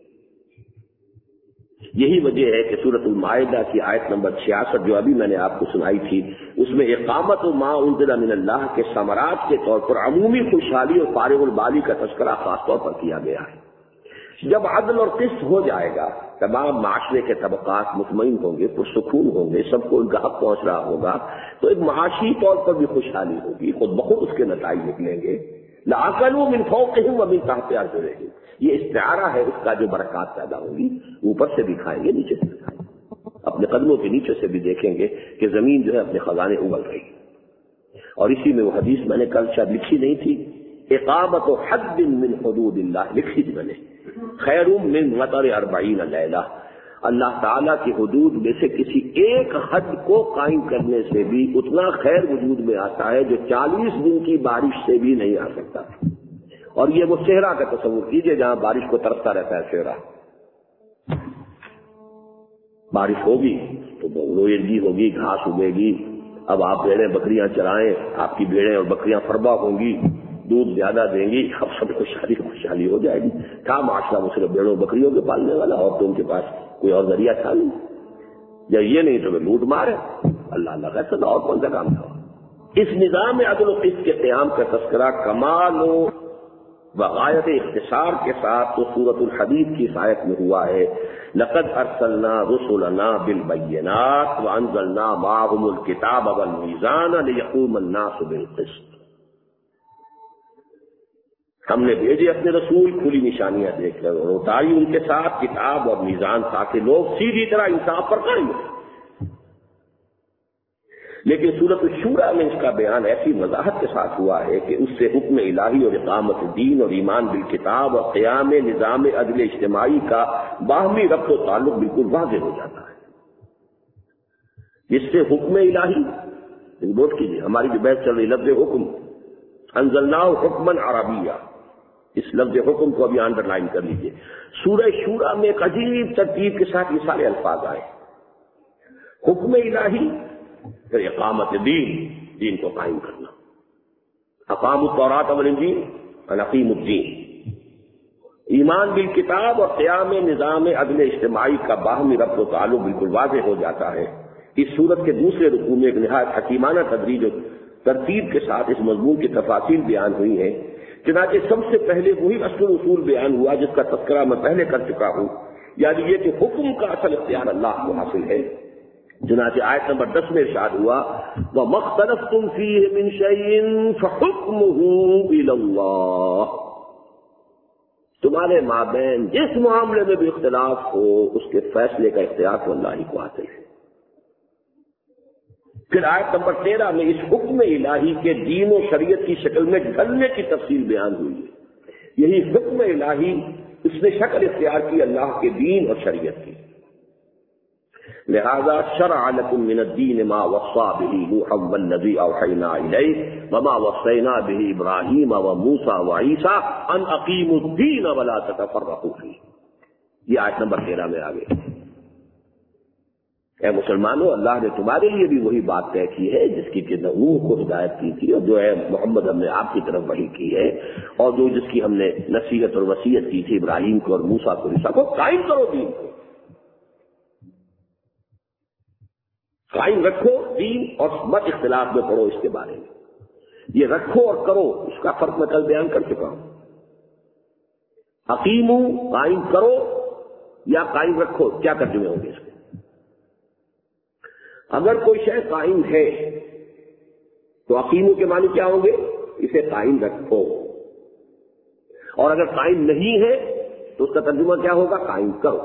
یہی وجہ ہے کہ سورۃ المائدہ کی آیت نمبر چھیاسٹھ جو ابھی میں نے آپ کو سنائی تھی، اس میں اقامت ما انزل من اللہ کے ثمرات کے طور پر عمومی خوشحالی اور فارغ البالی کا تذکرہ خاص طور پر کیا گیا ہے. جب عدل اور قسط ہو جائے گا، تمام معاشرے کے طبقات مطمئن ہوں گے، پرسکون ہوں گے، سب کو ان کا حق پہنچ رہا ہوگا، تو ایک معاشی طور پر بھی خوشحالی ہوگی، خود بخود اس کے نتائج نکلیں گے. لَأَكَلُوا مِنْ فَوْقِهِمْ وَمِنْ تَحْتِ أَرْجُلِهِمْ. یہ استعارہ ہے، اس کا جو برکات پیدا ہوگی، اوپر سے بھی کھائیں گے، نیچے سے بھی کھائیں گے، اپنے قدموں کے نیچے سے بھی دیکھیں گے کہ زمین جو ہے اپنے خزانے اگل رہی ہے. اور اسی میں وہ حدیث میں نے کل شاید لکھی نہیں تھی، اقامت حد من حدود اللہ، لکھی تھی میں نے، خیر من مطر اربعین لیلہ. اللہ تعالیٰ کی حدود میں سے کسی ایک حد کو قائم کرنے سے بھی اتنا خیر وجود میں آتا ہے جو چالیس دن کی بارش سے بھی نہیں آ سکتا. اور یہ وہ صحرا کا تصور کیجئے جہاں بارش کو ترستا رہتا ہے صحرا. بارش ہوگی تو رویدگی ہوگی، گھاس اگے گی. اب آپ بھیڑیں بکریاں چرائیں، آپ کی بھیڑیں اور بکریاں فربا ہوں گی، دودھ زیادہ دیں گی، اب سب خوشحالی خوشحالی ہو جائے گی. کیا معاشرہ وہ صرف بھیڑوں بکریوں کے پالنے والا، اور تو ان کے پاس کوئی اور ذریعہ تھا نہیں. یا یہ نہیں تو لوٹ مار ہے، اللہ اللہ کا ایسا اور کون سا کام تھا. اس نظام عدل و قسط کے قیام کا تذکرہ کمال و وغایت اختصار کے ساتھ تو سورۃ الحدید کی اس آیت میں ہوا ہے. لقد ارسلنا رسلنا بالبینات وانزلنا معهم الکتاب والمیزان لیقوم الناس بالقسط. ہم نے بھیجے اپنے رسول کھلی نشانیاں دیکھ کر، اور اتاری ان کے ساتھ کتاب اور میزان تاکہ لوگ سیدھی طرح انصاف پر قائم ہوں. لیکن سورۃ الشورى میں اس کا بیان ایسی وضاحت کے ساتھ ہوا ہے کہ اس سے حکم الہی اور اقامت دین اور ایمان بالکتاب اور قیام نظام عدل اجتماعی کا باہمی ربط و تعلق بالکل واضح ہو جاتا ہے. جس سے حکم الہی، نوٹ کیجیے ہماری جو بحث چل رہی لفظ حکم، انزلناہ حکما عربیہ، اس لفظ حکم کو ابھی انڈر لائن کر لیجیے. سورہ شورى میں ایک عجیب ترتیب کے ساتھ یہ سارے الفاظ آئے: حکم الہی، پھر اقامت دین، دین کو قائم کرنا، اقام التوراۃ والانجیل ان اقیموا الدین، ایمان بالکتاب اور قیام نظام عدل اجتماعی کا باہمی ربط و تعلق بالکل واضح ہو جاتا ہے. اس سورت کے دوسرے رکوع میں ایک نہایت حکیمانہ تدریج و ترتیب کے ساتھ اس مضمون کی تفاصیل بیان ہوئی ہیں. چنانچہ سب سے پہلے وہی اصل اصول بیان ہوا جس کا تذکرہ میں پہلے کر چکا ہوں، یعنی یہ کہ حکم کا اصل اختیار اللہ کو حاصل ہے. چنانچہ آیت نمبر دس میں ارشاد ہوا وَمَا اخْتَلَفْتُمْ فِيهِ مِنْ شَيْءٍ فَحُكْمُهُ إِلَى اللَّهِ. تمہارے مابین جس معاملے میں بھی اختلاف ہو اس کے فیصلے کا اختیار تو اللہ ہی کو حاصل ہے. پھر آیت نمبر تیرہ میں اس حکم الہی کے دین و شریعت کی شکل میں ڈھلنے کی تفصیل بیان ہوئی ہے. یہی حکم الہی، اس نے شکل اختیار کی اللہ کے دین اور شریعت کی. لہذا شرع لكم من الدین ما وصى به نوحا والذی اوحینا الیہ وما وصینا به ابراہیم وموسیٰ وعیسیٰ ان اقیموا الدین ولا تتفرقوا فیہ. یہ آیت نمبر تیرہ میں آگے. اے مسلمانوں، اللہ نے تمہارے لیے بھی وہی بات طے کی ہے جس کی کہ نوح کو ہدایت کی تھی، اور جو ہے محمد ہم نے آپ کی طرف وحی کی ہے، اور جو جس کی ہم نے نصیحت اور وصیت کی تھی ابراہیم کو اور موسیٰ کو، عیسیٰ کو، قائم کرو دین کو، قائم رکھو دین، اور مت اختلاف میں پڑھو اس کے بارے میں۔ یہ رکھو اور کرو، اس کا فرق میں کل بیان کر چکا ہوں۔ حکیمو قائم کرو یا قائم رکھو، کیا ترجمے ہوں گے اس کے؟ اگر کوئی شے قائم ہے تو حکیمو کے معنی کیا ہوں گے؟ اسے قائم رکھو، اور اگر قائم نہیں ہے تو اس کا ترجمہ کیا ہوگا؟ قائم کرو۔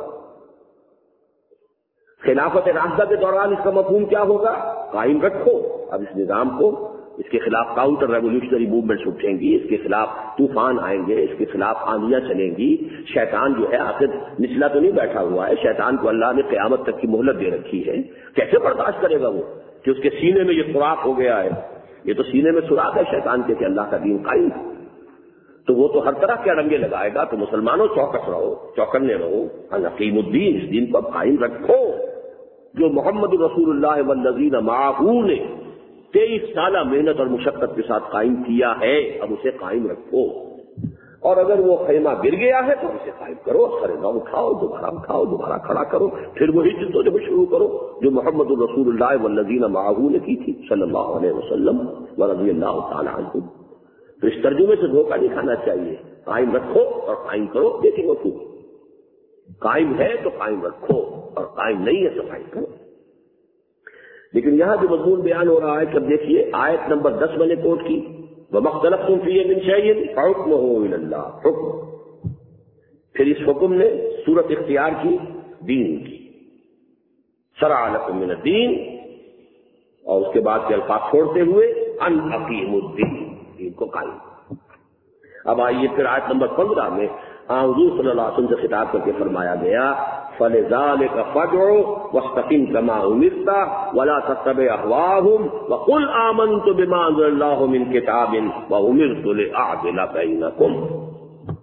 خلافت راشدہ کے دوران اس کا مفہوم کیا ہوگا؟ قائم رکھو۔ اب اس نظام کو، اس کے خلاف کاؤنٹر ریولیوشنری موومنٹس اٹھیں گی، اس کے خلاف طوفان آئیں گے، اس کے خلاف آندیاں چلیں گی۔ شیطان جو ہے آخر نچلا تو نہیں بیٹھا ہوا ہے، شیطان کو اللہ نے قیامت تک کی مہلت دے رکھی ہے، کیسے برداشت کرے گا وہ کہ اس کے سینے میں یہ سوراخ ہو گیا ہے؟ یہ تو سینے میں سوراخ ہے شیطان کے کہ اللہ کا دین قائم، تو وہ تو ہر طرح کے اڑنگے لگائے گا۔ تو مسلمانوں چوکس رہو، چوکنے رہو، حکیم الدین، اس دین کو قائم رکھو جو محمد رسول اللہ والذین معہ نے تیئیس سالہ محنت اور مشقت کے ساتھ قائم کیا ہے، اب اسے قائم رکھو۔ اور اگر وہ خیمہ گر گیا ہے تو اسے قائم کرو، خریدا اٹھاؤ، دوبارہ اٹھاؤ، دوبارہ کھڑا کرو، پھر وہی جدو جب شروع کرو جو محمد رسول اللہ والذین معہ نے کی تھی صلی اللہ علیہ وسلم ورضی اللہ تعالی عنہ۔ تو اس ترجمے سے دھوکہ نہیں کھانا چاہیے، قائم رکھو اور قائم کرو، دیکھیں وہ خوب قائم ہے تو قائم رکھو، اور قائم نہیں ہے تو قائم کرو۔ لیکن یہاں جو مضمون بیان ہو رہا ہے کہ اب دیکھیے آیت نمبر دس میں نے کوٹ کی، وَمَا اخْتَلَفْتُمْ فِيهِ مِنْ شَيْءٍ فَحُكْمُهُ إِلَى اللَّهِ، حکم، پھر اس حکم نے صورت اختیار کی دین کی، شرع لکم من الدین، اور اس کے بعد کے الفاظ چھوڑتے ہوئے ان اقیموا الدین، دین کو قائم۔ اب آئیے پھر آیت نمبر پندرہ میں حضور صلی اللہ علیہ وسلم سے خطاب کر کے فرمایا گیا فَلِذَلِكَ فَادْعُ وَاسْتَقِمْ كَمَا أُمِرْتَ وَلَا تَتَّبِعْ أَهْوَاءَهُمْ وَقُلْ آمَنْتُ بِمَا أَنزَلَ اللَّهُ مِنْ كِتَابٍ وَأُمِرْتُ لِأَعْدِلَ بَيْنَكُمْ۔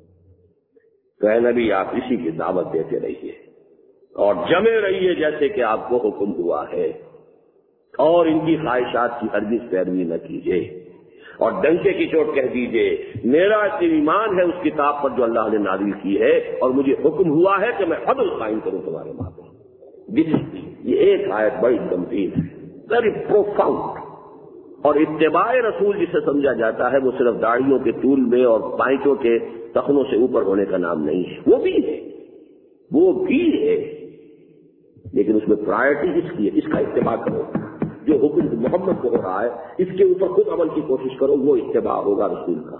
تو اے نبی آپ اسی کی دعوت دیتے رہیے اور جمے رہیے جیسے کہ آپ کو حکم ہوا ہے، اور ان کی خواہشات کی ہرگز پیروی نہ کیجیے، اور ڈنکے کی چوٹ کہہ دیجئے میرا ایمان ہے اس کتاب پر جو اللہ نے نازل کی ہے، اور مجھے حکم ہوا ہے کہ میں عدل قائم کروں تمہارے مابین۔ یہ ایک آیت بڑی گمبھیر ہے، ویری پروفاؤنڈ۔ اور اتباع رسول جسے سمجھا جاتا ہے وہ صرف داڑھیوں کے طول میں اور پائچوں کے تخنوں سے اوپر ہونے کا نام نہیں ہے، وہ بھی ہے، وہ بھی ہے، لیکن اس میں پرائرٹی اس کی ہے، اس کا اتباع کرو۔ جو حکم محمد کو ہو رہا ہے اس کے اوپر خود عمل کی کوشش کرو، وہ اتباع ہوگا رسول کا۔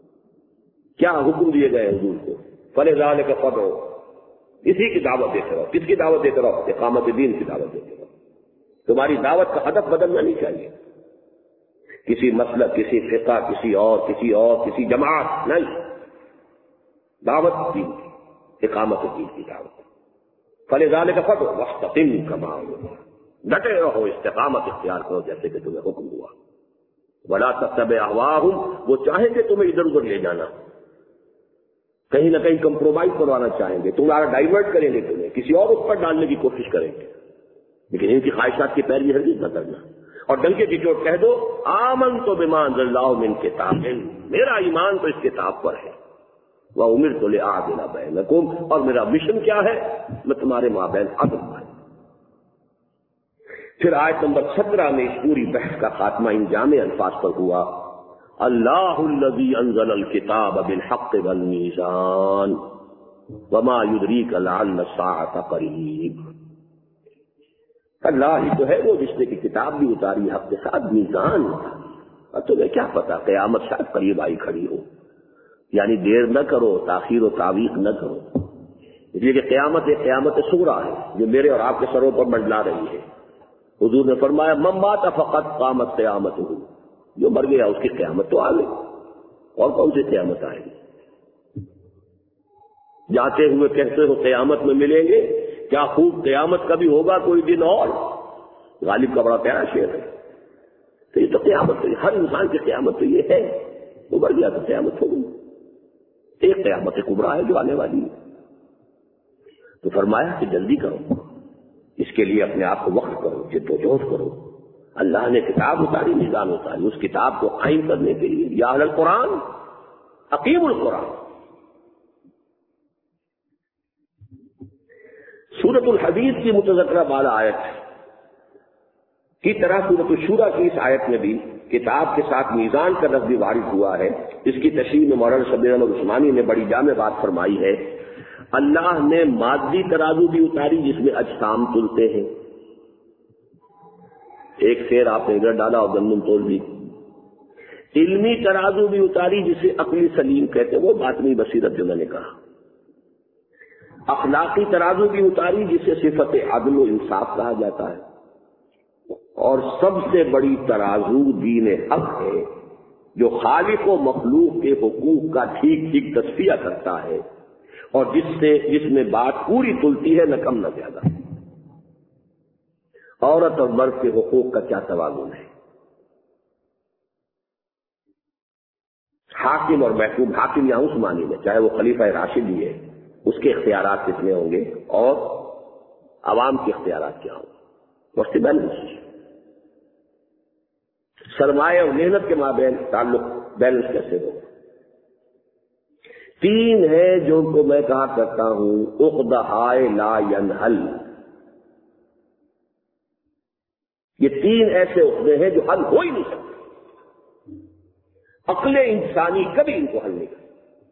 کیا حکم دیے گئے حضور کو؟ فَلِذَلِكَ فَادْعُ، اسی کی دعوت دیتے رہو۔ کس کی دعوت دیتے رہو؟ اقامت دین کی دعوت دیتے رہو۔ تمہاری دعوت کا ہدف بدلنا نہیں چاہیے، کسی مسلک، کسی فقہ، کسی اور کسی اور کسی جماعت نہیں، دعوت دین کی، اقامت دین کی دعوت۔ فَلِذَلِكَ فَادْعُ وَاسْتَقِمْ كَمَا أُمِرْتَ، ڈٹے رہو، استقامت اختیار کرو جیسے کہ تمہیں حکم ہوا۔ وَلَا تَتَّبِعْ أَهْوَاءَهُمْ، وہ چاہیں گے تمہیں ادھر ادھر لے جانا، کہیں نہ کہیں کمپرومائز کروانا چاہیں گے، تمہارا ڈائیورٹ کریں گے، تمہیں کسی اور اس پر ڈالنے کی کوشش کریں گے، لیکن ان کی خواہشات کی پیروی ہرگز نہ کرنا۔ اور ڈنکے کی چوٹ کہہ دو آمنت بما انزل اللہ من کتاب، میرا ایمان تو اس کتاب پر ہے، وَأُمِرْتُ لِأَعْدِلَ بَيْنَكُمْ، اور میرا مشن کیا ہے؟ میں تمہارے مابین عدل قائم۔ پھر آیت نمبر سترہ میں اس پوری بحث کا خاتمہ ان جامع الفاظ پر ہوا، اللہ الذی انزل الکتاب بالحق والمیزان وما یدریک لعل الساعة قریب۔ اللہ ہی تو ہے وہ جس نے کہ کتاب بھی اتاری حق کے ساتھ، میزان، اور تمہیں کیا پتا قیامت شاید قریب آئی کھڑی ہو، یعنی دیر نہ کرو، تاخیر و تعویق نہ کرو، اس لیے کہ قیامت ایک قیامت صغریٰ ہے جو میرے اور آپ کے سروں پر منڈلا رہی ہے۔ حضور نے فرمایا من مات فقط قامت قیامت ہو، جو مر گیا اس کی قیامت تو آ گئی، اور کون سی قیامت آئے گی؟ جاتے ہوئے کہتے ہو قیامت میں ملیں گے، کیا خوب قیامت کا بھی ہوگا کوئی دن اور؟ غالب کا بڑا پیارا شعر ہے۔ تو یہ تو قیامت ہے، ہر انسان کی قیامت تو یہ ہے، وہ مر گیا تو قیامت ہو گئی، ایک قیامت کبریٰ ہے جو آنے والی ہے۔ تو فرمایا کہ جلدی کرو، اس کے لیے اپنے آپ کو وقف کرو، جدوجہد کرو. اللہ نے کتاب اتاری، میزان اتاری، اس کتاب کو قائم کرنے کے لیے یا اہل القرآن اقیم القرآن. سورۃ الحدید کی متذکرہ بالا آیت کی طرح سورۃ الشورى کی اس آیت میں بھی کتاب کے ساتھ میزان کا لفظ بھی وارد ہوا ہے. اس کی تشریح میں مولانا شبیر احمد عثمانی نے بڑی جامع بات فرمائی ہے. اللہ نے مادی ترازو بھی اتاری جس میں اجسام تلتے ہیں. ایک سیر آپ نے ادھر ڈالا اور گندم تول دی. علمی ترازو بھی اتاری جسے عقلی سلیم کہتے ہیں، وہ باطنی بصیرت جو میں نے کہا. اخلاقی ترازو بھی اتاری جسے صفت عدل و انصاف کہا جاتا ہے. اور سب سے بڑی ترازو دین حق ہے جو خالق و مخلوق کے حقوق کا ٹھیک ٹھیک تصفیہ کرتا ہے اور جس سے جس میں بات پوری تلتی ہے، نہ کم نہ زیادہ. عورت اور مرد کے حقوق کا کیا توازن ہے. حاکم اور محکوم، حاکم یہاں اس معنی میں چاہے وہ خلیفہ راشد ہی ہے، اس کے اختیارات کتنے ہوں گے اور عوام کے اختیارات کیا ہوں گے. وقت بیلنس، سرمایہ اور محنت کے مابین تعلق بیلنس کیسے ہو. تین ہے جو کو میں کہا کرتا ہوں عقدہائے لا ینحل. یہ تین ایسے عقدے ہیں جو حل ہو ہی نہیں سکتے. عقل انسانی کبھی ان کو حل نہیں کرتی.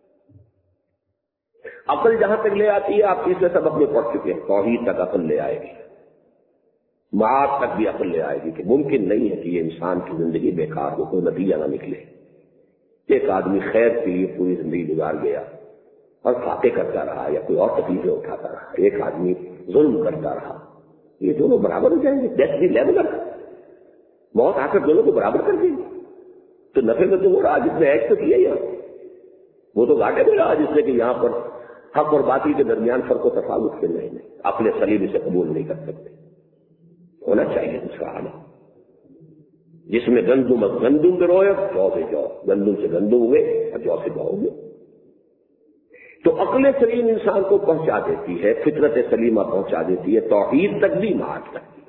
عقل جہاں تک لے آتی ہے، آپ تیسرے سبق میں پڑھ چکے ہیں، توحید تک عقل لے آئے گی، معاد تک بھی عقل لے آئے گی کہ ممکن نہیں ہے کہ یہ انسان کی زندگی بیکار ہو، کوئی نتیجہ نہ نکلے. ایک آدمی خیر کے لیے پوری زندگی گزار گیا اور فاتح کرتا رہا یا کوئی اور تکلیفیں اٹھاتا رہا، ایک آدمی ظلم کرتا رہا، یہ دونوں برابر ہو جائیں گے. ڈیتھ بھی لیول کر موت آ کر دونوں کو برابر کر دیں گے. تو نفے میں تو وہ رہا جس نے ایک تو کیا یہاں، وہ تو گھاٹے میں رہا جس سے کہ یہاں پر حق اور باطل کے درمیان فرق و تفاوت کے نہیں نہیں اپنے سلیم اسے قبول نہیں کر سکتے. ہونا چاہیے دوسرا حال جس میں گندم اب گندم میں روئے، جو سے جو گندم سے گندم ہوئے اور جو سے جو ہوئے. تو عقل سلیم انسان کو پہنچا دیتی ہے، فطرت سلیمہ پہنچا دیتی ہے، توحید تک بھی معاد تک بھی.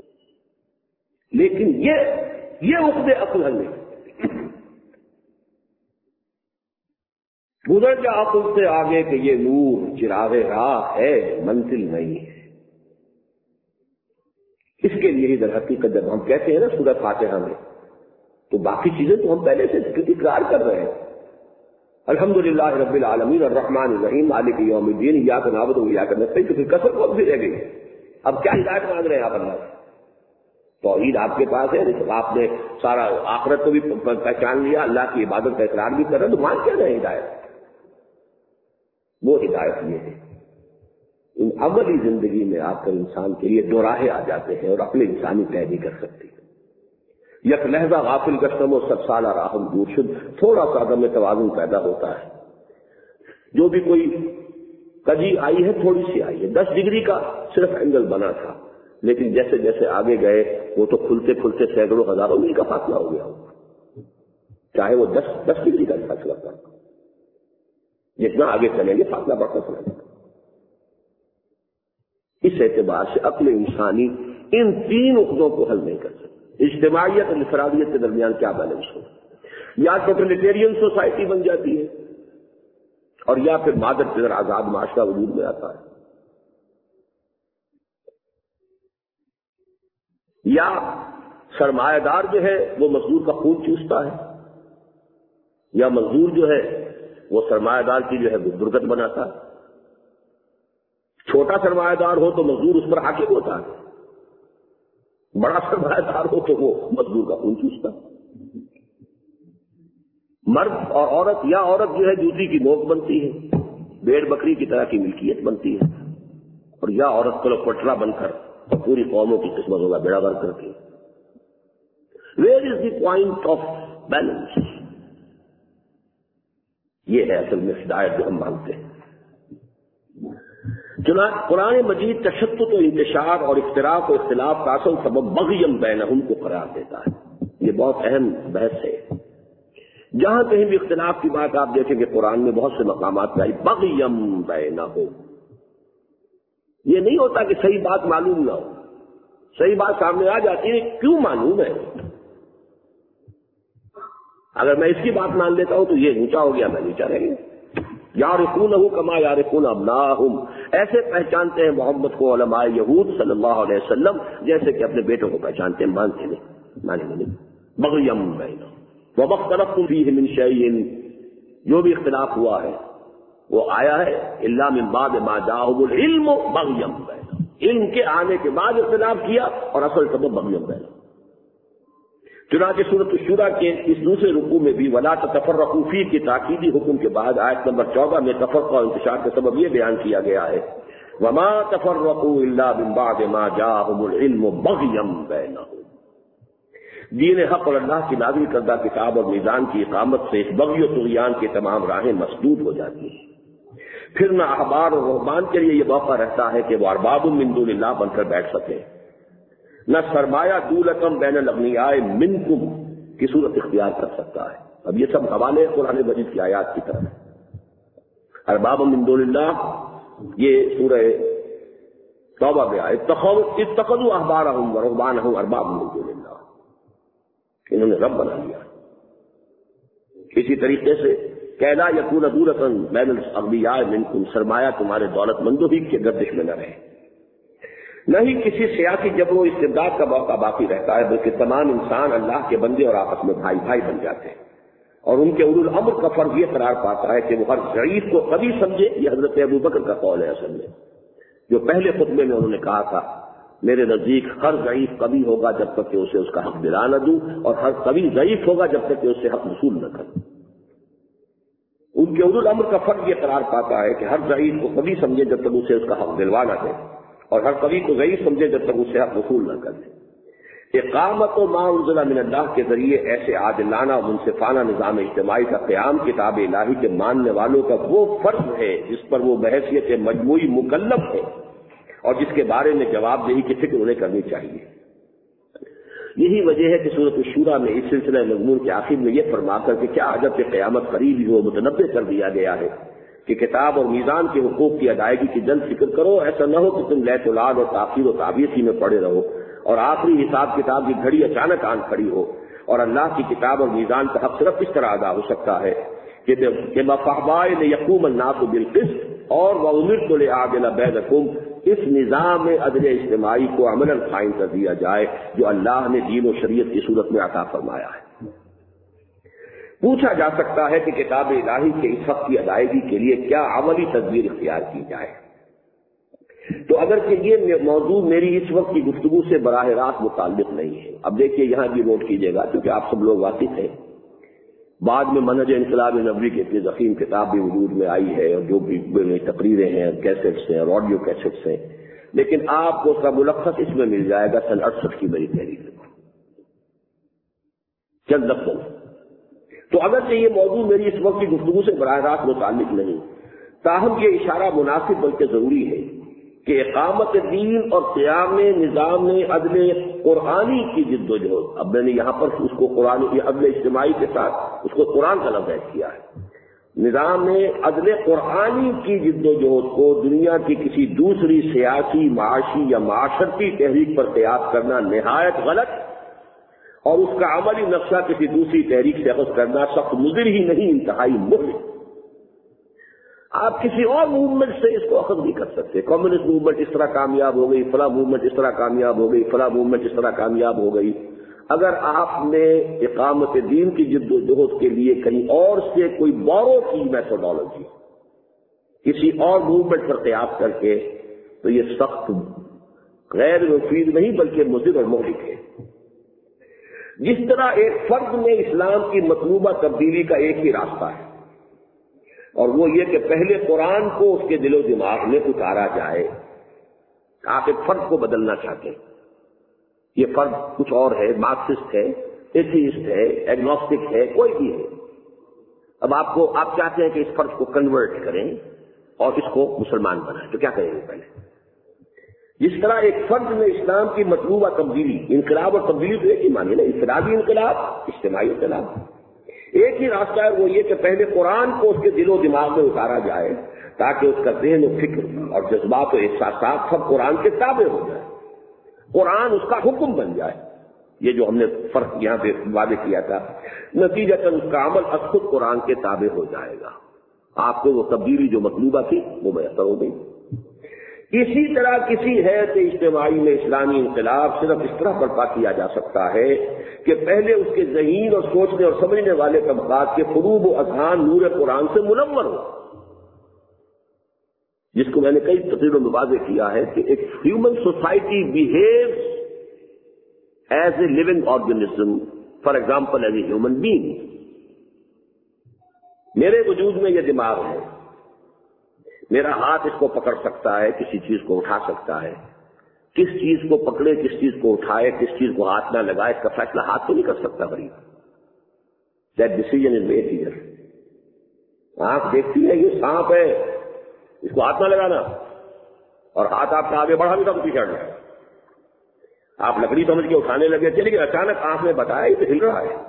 لیکن یہ یہ عقدے عقل حل نہیں. گزر جا عقل سے آگے کہ یہ نور چراغ راہ ہے، منزل نہیں ہے. اس کے لیے ہی در حقیقت جب ہم کہتے ہیں نا سورۃ فاتحہ میں، تو باقی چیزیں تو ہم پہلے سے اقرار کر رہے ہیں. الحمدللہ رب العالمین الرحمن الرحیم مالک یوم الدین ایاک نعبد و ایاک نستعین. تو پھر کسر کو بھی رہ گئی. اب کیا ہدایت مانگ رہے ہیں آپ اللہ سے؟ توحید آپ کے پاس ہے، آپ نے سارا آخرت کو بھی پہچان لیا، اللہ کی عبادت کا اقرار بھی کر رہے ہیں، تو مانگ کیا رہے ہیں ہدایت؟ وہ ہدایت یہ ہے. ان عملی زندگی میں آ کر انسان کے لیے دو راہیں آ جاتے ہیں اور عقل انسانی طے نہیں کر سکتی. یک لہذا غافل گشتم و سب سالہ راہم دور شد. تھوڑا سا عدم توازن پیدا ہوتا ہے. جو بھی کوئی کجی آئی ہے تھوڑی سی آئی ہے، دس ڈگری کا صرف اینگل بنا تھا، لیکن جیسے جیسے آگے گئے وہ تو کھلتے کھلتے سینکڑوں ہزاروں میل کا فاصلہ ہو گیا ہوگا، چاہے وہ دس دس ڈگری کا فاصلہ تھا. جتنا آگے چلیں گے فاصلہ بڑھتا چلا جائے گا. اس اعتبار سے عقل انسانی ان تین عقدوں کو حل نہیں کر سکتا. اجتماعیت اور انفرادیت کے درمیان کیا بیلنس ہو؟ یا ٹوٹلیٹیرین سوسائٹی بن جاتی ہے اور یا پھر مادر پدر آزاد معاشرہ وجود میں آتا ہے. یا سرمایہ دار جو ہے وہ مزدور کا خون چوستا ہے، یا مزدور جو ہے وہ سرمایہ دار کی جو ہے درگت بناتا ہے. چھوٹا سرمایہ دار ہو تو مزدور اس پر حاکم ہوتا ہے، بڑا سرمایہ دار ہو تو وہ مزدور کا خون چوستا ہے. مرد اور عورت، یا عورت جو ہے جوتی کی نوک بنتی ہے، بھیڑ بکری کی طرح کی ملکیت بنتی ہے، اور یا عورت کو پٹرا بن کر پوری قوموں کی قسمتوں کا بیڑا غرق کرتی ہے. Where is the point of balance? یہ ہے اصل میں ہدایت جو ہم مانگتے ہیں. چنانچہ قرآن مجید تشدد و انتشار اور اختلاف و اختلاف کا اصل سبب بغیم بینہم کو قرار دیتا ہے. یہ بہت اہم بحث ہے. جہاں کہیں بھی اختلاف کی بات آپ دیکھیں کہ قرآن میں بہت سے مقامات پہ آئی بغیم بینہم. یہ نہیں ہوتا کہ صحیح بات معلوم نہ ہو، صحیح بات سامنے آ جاتی ہے، کیوں معلوم ہے؟ اگر میں اس کی بات مان لیتا ہوں تو یہ اونچا ہو گیا، میں نیچا رہ گیا۔ یعرفونہ کما یعرفون ابناءہم، ایسے پہچانتے ہیں محمد کو علماء یہود صلی اللہ علیہ وسلم جیسے کہ اپنے بیٹوں کو پہچانتے ہیں، مانتے نہیں مانے نہیں۔ بغیم بینہم وما اختلفتم فیہ من شیء، جو بھی اختلاف ہوا ہے وہ آیا ہے الا من بعد ما جاءہم العلم بغیم بینہم، علم کے آنے کے بعد اختلاف کیا اور اصل سبب بغیم بینہم۔ چنانچہ سورۃ الشورى کے اس دوسرے رکوع میں بھی ولا تتفرقوا فیہ کے تاکیدی حکم کے بعد آیت نمبر چودہ میں تفرقہ اور انتشار کا سبب یہ بیان کیا گیا ہے وما تفرقوا الا من بعد ما جاءهم العلم بغیا بینہم۔ دین حق اور اللہ کی نازل کردہ کتاب اور میزان کی اقامت سے اس بغی و طغیان کی تمام راہیں مسدود ہو جاتی ہیں۔ پھر نہ احبار اور رہبان کے لیے یہ موقع رہتا ہے کہ وہ ارباب من دون اللہ بن کر بیٹھ سکیں، نہ سرمایہ دولتم بین الاغنیاء منکم کی صورت اختیار کر سکتا ہے۔ اب یہ سب حوالے قرآن مجید کی آیات کی طرف۔ ارباب من دون اللہ یہ سورہ توبہ میں آئے، اتخذوا احبارہم ورہبانہم ارباب من دون اللہ، انہوں نے رب بنا لیا۔ اسی طریقے سے کہ لا یکون دولۃ بین الاغنیاء منکم، سرمایہ تمہارے دولت مندوں ہی کے گردش میں نہ رہے، نہ ہی کسی سیاسی جبر و استبداد کا موقع باقی رہتا ہے، بلکہ تمام انسان اللہ کے بندے اور آپس میں بھائی بھائی بن جاتے ہیں، اور ان کے اولو الامر کا فرض یہ قرار پاتا ہے کہ وہ ہر ضعیف کو قوی سمجھے۔ یہ حضرت ابو بکر کا قول ہے اصل میں، جو پہلے خطبے میں انہوں نے کہا تھا میرے نزدیک ہر ضعیف قوی ہوگا جب تک کہ اسے اس کا حق دلا نہ دوں، اور ہر قوی ضعیف ہوگا جب تک کہ اس سے حق وصول نہ کروں۔ ان کے اولو الامر کا فرض یہ قرار پاتا ہے کہ ہر ضعیف کو قوی سمجھے جب تک اسے اس کا حق دلوا نہ دے، اور ہر قوی کو ضعیف سمجھے جب تک اسے حق وصول نہ کر دے۔ اقامت و ما انزل من اللہ کے ذریعے ایسے عادلانہ و منصفانہ نظام اجتماعی کا قیام کتاب الہی کے ماننے والوں کا وہ فرض ہے جس پر وہ بحیثیت مجموعی مکلف ہے، اور جس کے بارے میں جواب دہی کی فکر انہیں کرنی چاہیے۔ یہی وجہ ہے کہ سورۃ الشورى میں اس سلسلہ مضمون کے آخر میں یہ فرما کر کہ کیا عجب کہ قیامت قریب ہی ہو متنبہ کر دیا گیا ہے کہ کتاب اور میزان کے حقوق کی ادائیگی کی جلد فکر کرو، ایسا نہ ہو کہ تم لیت العاد اور تاخیر و تعبیثی میں پڑے رہو اور آخری حساب کتاب کی گھڑی اچانک آن کھڑی ہو۔ اور اللہ کی کتاب اور میزان کا حق صرف اس طرح ادا ہو سکتا ہے کہ مفاہبائے یقوم الناس بالقسط اور وامرت لأعدل بینکم، اس نظام عدل اجتماعی کو عملاً قائم کر دیا جائے جو اللہ نے دین و شریعت کی صورت میں عطا فرمایا ہے۔ پوچھا جا سکتا ہے کہ کتاب الہی کے اس حق کی ادائیگی کے لیے کیا عملی تدبیر اختیار کی جائے، تو اگرچہ یہ موضوع میری اس وقت کی گفتگو سے براہ راست متعلق نہیں ہے، اب دیکھیے یہاں بھی نوٹ کیجیے گا کیونکہ آپ سب لوگ واقف ہیں، بعد میں منہج انقلاب نبوی کی اتنی ضخیم کتاب بھی وجود میں آئی ہے، اور جو بھی تقریریں ہیں، کیسٹس ہیں اور آڈیو کیسٹس ہیں، لیکن آپ کو اس کا ملخص اس میں مل جائے گا سن اڑسٹھ کی میری تحریر چند لفظوں۔ تو اگرچہ یہ موضوع میری اس وقت کی گفتگو سے براہ راست متعلق نہیں، تاہم یہ اشارہ مناسب بلکہ ضروری ہے کہ اقامت دین اور قیام نظام عدل قرآنی کی جد و جہد، اب میں نے یہاں پر اس کو قرآن عدل اجتماعی کے ساتھ اس کو قرآن کا لفظ ایڈ کیا ہے، نظام عدل قرآنی کی جد و جہد کو دنیا کی کسی دوسری سیاسی، معاشی یا معاشرتی تحریک پر قیاس کرنا نہایت غلط، اور اس کا عملی نقشہ کسی دوسری تحریک سے اخذ کرنا سخت مضر ہی نہیں انتہائی مہلک۔ آپ کسی اور موومنٹ سے اس کو اخذ نہیں کر سکتے، کمیونسٹ موومنٹ اس طرح کامیاب ہو گئی، فلاں موومنٹ اس طرح کامیاب ہو گئی، فلاں موومنٹ اس طرح کامیاب ہو گئی۔ اگر آپ نے اقامت دین کی جد و جہد کے لیے کہیں اور سے کوئی بورو کی میتھڈالوجی کسی اور موومنٹ پر قیاس کر کے، تو یہ سخت غیر مفید نہیں بلکہ مضر اور مہلک ہے۔ جس طرح ایک فرد میں اسلام کی مطلوبہ تبدیلی کا ایک ہی راستہ ہے، اور وہ یہ کہ پہلے قرآن کو اس کے دل و دماغ میں اتارا جائے۔ آپ ایک فرد کو بدلنا چاہتے ہیں، یہ فرد کچھ اور ہے، مارکسسٹ ہے، ایتھیسٹ ہے، ایگنوسٹک ہے، کوئی بھی ہے۔ اب آپ کو آپ چاہتے ہیں کہ اس فرد کو کنورٹ کریں اور اس کو مسلمان بنائیں، تو کیا کریں گے؟ پہلے جس طرح ایک فرد میں اسلام کی مطلوبہ تبدیلی، انقلاب اور تبدیلی تو ایک ہی معنی ہے، انفرادی انقلاب، اجتماعی انقلاب، ایک ہی راستہ ہے، وہ یہ کہ پہلے قرآن کو اس کے دل و دماغ میں اتارا جائے، تاکہ اس کا ذہن و فکر اور جذبات و احساسات سب قرآن کے تابع ہو جائے، قرآن اس کا حکم بن جائے. یہ جو ہم نے فرق یہاں پہ واضح کیا تھا، نتیجتاً اس کا عمل از خود قرآن کے تابع ہو جائے گا. آپ کو وہ تبدیلی جو مطلوبہ تھی وہ میسر ہو گئی. اسی طرح کسی حیث اجتماعی میں اسلامی انقلاب صرف اس طرح برپا کیا جا سکتا ہے کہ پہلے اس کے ذہین اور سوچنے اور سمجھنے والے طبقات کے فروغ و اذہان نور قرآن سے منور ہو، جس کو میں نے کئی تقریروں میں واضح کیا ہے کہ ایک human society behaves as a living organism, for example as a human being. میرے وجود میں یہ دماغ ہے، میرا ہاتھ اس کو پکڑ سکتا ہے، کسی چیز کو اٹھا سکتا ہے. کس چیز کو پکڑے، کس چیز کو اٹھائے، کس چیز کو ہاتھ نہ لگائے، اس کا فیصلہ ہاتھ تو نہیں کر سکتا. غریب that decision is made here. آنکھ دیکھتی ہے یہ سانپ ہے، اس کو ہاتھ نہ لگانا، اور ہاتھ آپ کا آگے بڑھا بھی تھا تو پیچھے ہٹ گیا. آپ لکڑی سمجھ کے اٹھانے لگے تھے، لیکن اچانک آنکھ نے بتایا یہ تو ہل رہا ہے،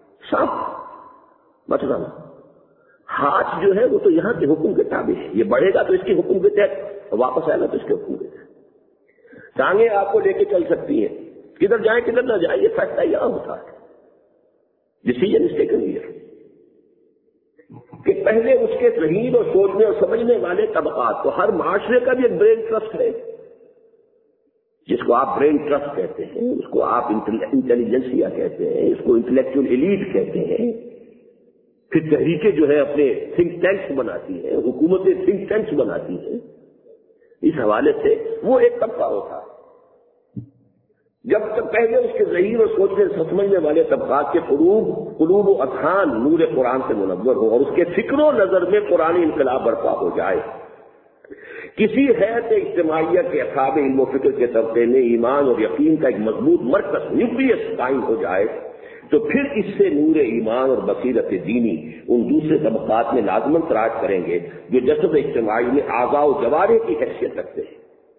سانپ مت لانا. ہاتھ جو ہے وہ تو یہاں کے حکم کے تابع ہے، یہ بڑھے گا تو اس کے حکم کے تحت، واپس آئے گا تو اس کے حکم کے تحت. ٹانگیں آپ کو لے کے چل سکتی ہیں، کدھر جائیں کدھر نہ جائیں یہ فیصلہ یہاں ہوتا ہے. Decision is taken here. کہ پہلے اس کے ذہین اور سوچنے اور سمجھنے والے طبقات کو، ہر معاشرے کا بھی ایک برین ٹرسٹ ہے، جس کو آپ برین ٹرسٹ کہتے ہیں، اس کو آپ انٹیلیجنسیا کہتے ہیں، اس کو انٹلیکچوئل ایلیٹ کہتے ہیں. پھر تحریکیں جو ہے اپنے تھنک ٹینکس بناتی ہیں، حکومتیں تھنک ٹینکس بناتی ہیں. اس حوالے سے وہ ایک طبقہ ہوتا ہے. جب تک پہلے اس کے ذہین اور سوچنے سمجھنے والے طبقات کے قلوب قلوب و اذہان نور قرآن سے منور ہو اور اس کے فکر و نظر میں قرآنی انقلاب برپا ہو جائے. کسی حیث اجتماعیت کے اصحاب علم و فکر کے طبقے میں ایمان اور یقین کا ایک مضبوط مرکز نیوکلیس قائم ہو جائے تو پھر اس سے نور ایمان اور بصیرت دینی ان دوسرے طبقات میں لازماً تراج کریں گے جو جسد اجتماعی میں اعضاء و جوارح کی حیثیت رکھتے ہیں،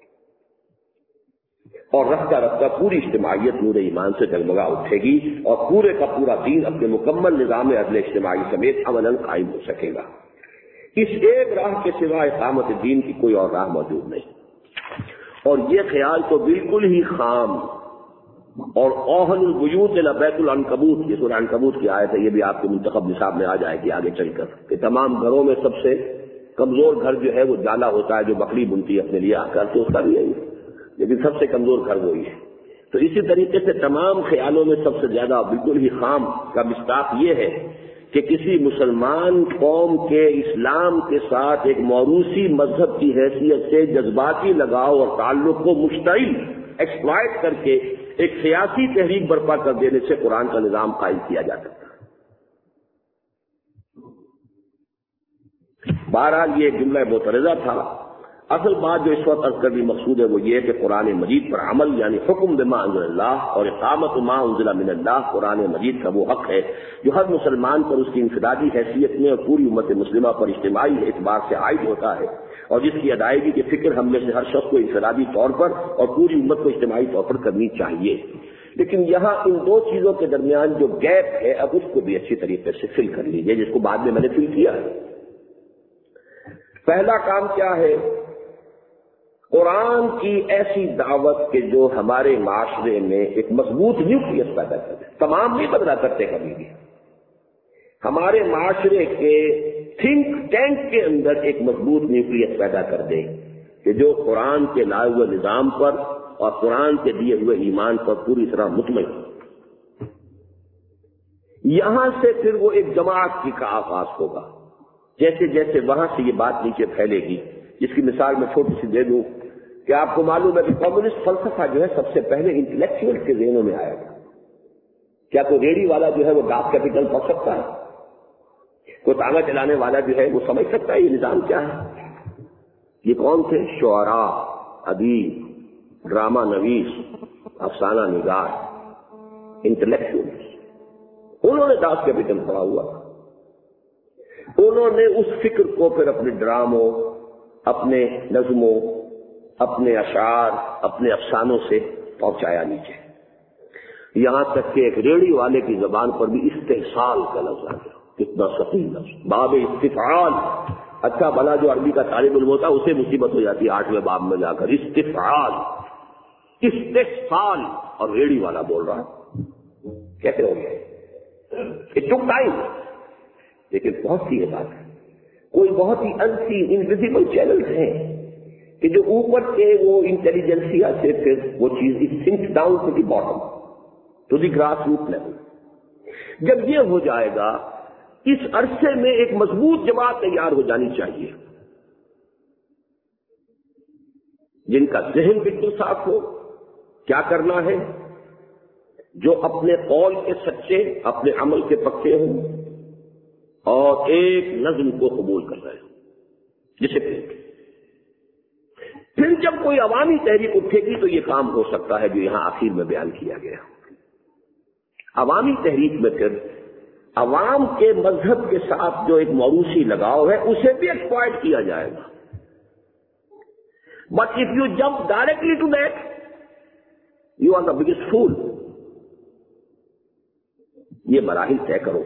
اور رفتہ رفتہ پوری اجتماعیت نور ایمان سے جگمگا اٹھے گی اور پورے کا پورا دین اپنے مکمل نظام عدل اجتماعی سمیت عملاً قائم ہو سکے گا. اس ایک راہ کے سوا اقامت دین کی کوئی اور راہ موجود نہیں. اور یہ خیال تو بالکل ہی خام اور اوہن البیوت الی بیت العنکبوت، یہ سورہ عنکبوت کی آیت ہے، یہ بھی آپ کے منتخب نصاب میں آ جائے گی آگے چل کر، کہ تمام گھروں میں سب سے کمزور گھر جو ہے وہ جالا ہوتا ہے جو بکری بنتی ہے اپنے لیے آ کر، تو اس کا بھی ہے، لیکن سب سے کمزور گھر وہی ہے. تو اسی طریقے سے تمام خیالوں میں سب سے زیادہ بالکل ہی خام کا مصداق یہ ہے کہ کسی مسلمان قوم کے اسلام کے ساتھ ایک موروثی مذہب کی حیثیت سے جذباتی لگاؤ اور تعلق کو مشتعل ایکسپلائٹ کر کے ایک سیاسی تحریک برپا کر دینے سے قرآن کا نظام قائم کیا جا سکتا ہے. بہرحال یہ جملہ مترجہ تھا. اصل بات جو اس وقت عرض کرنی مقصود ہے وہ یہ ہے کہ قرآن مجید پر عمل یعنی حکم بما انزل اللہ اور اقامت ما انزل من اللہ قرآن مجید کا وہ حق ہے جو ہر مسلمان پر اس کی انفرادی حیثیت میں اور پوری امت مسلمہ پر اجتماعی اعتبار سے عائد ہوتا ہے، اور جس کی ادائیگی کی فکر ہم میں سے ہر شخص کو انفرادی طور پر اور پوری امت کو اجتماعی طور پر کرنی چاہیے. لیکن یہاں ان دو چیزوں کے درمیان جو گیپ ہے اب اس کو بھی اچھی طریقے سے فل کر لیجیے، جس کو بعد میں میں نے فل کیا ہے. پہلا کام کیا ہے؟ قرآن کی ایسی دعوت کہ جو ہمارے معاشرے میں ایک مضبوط نیوکلیس پیدا کر دے. تمام نہیں بدلا کرتے کبھی بھی. ہمارے معاشرے کے تھنک ٹینک کے اندر ایک مضبوط نیوکلیس پیدا کر دے کہ جو قرآن کے لائے ہوئے نظام پر اور قرآن کے دیے ہوئے ایمان پر پوری طرح مطمئن. یہاں سے پھر وہ ایک جماعت کی کا آغاز ہوگا. جیسے جیسے وہاں سے یہ بات نیچے پھیلے گی، جس کی مثال میں چھوٹی سی دے دوں کہ آپ کو معلوم ہے کہ کمیونسٹ فلسفہ جو ہے سب سے پہلے انٹلیکچوئل کے ذہنوں میں آیا تھا. کیا کوئی ریڑھی والا جو ہے وہ ڈاک کیپٹل پڑھ سکتا ہے؟ کوئی تانگا چلانے والا جو ہے وہ سمجھ سکتا ہے یہ نظام کیا ہے؟ یہ کون تھے؟ شعراء، ادیب، ڈرامہ نویس، افسانہ نگار، انٹلیکچوئل. انہوں نے ڈاک کیپٹل پڑھا ہوا تھا. انہوں نے اس فکر کو پھر اپنے ڈراموں، اپنے نظموں، اپنے اشعار، اپنے افسانوں سے پہنچایا نیچے، یہاں تک کہ ایک ریڑھی والے کی زبان پر بھی استحصال کا لفظ آ گیا. کتنا سخی لفظ، باب استفعال. اچھا بھلا جو عربی کا طالب علم ہوتا ہے اسے مصیبت ہو جاتی ہے آٹھویں باب میں جا کر استفعال استفعال اور ریڑھی والا بول رہا کیسے ہو گیا؟ اٹ ٹک ٹائم، لیکن بہت سی بات ہے، کوئی بہت ہی انسی انویزیبل چینلز ہیں کہ جو اوپر سے وہ انٹیلیجنسیا سے پھر وہ چیز sink down to the bottom to the grass root level. جب یہ ہو جائے گا اس عرصے میں ایک مضبوط جماعت تیار ہو جانی چاہیے جن کا ذہن بالکل صاف ہو، کیا کرنا ہے، جو اپنے قول کے سچے، اپنے عمل کے پکے ہوں اور ایک نظم کو قبول کر رہے ہوں جسے پھر جب کوئی عوامی تحریک اٹھے گی تو یہ کام ہو سکتا ہے جو یہاں آخر میں بیان کیا گیا۔ عوامی تحریک میں پھر عوام کے مذہب کے ساتھ جو ایک موروثی لگاؤ ہے اسے بھی ایکسپلائٹ کیا جائے گا، but if you jump directly to that you are the biggest fool. یہ مراحل طے کرو،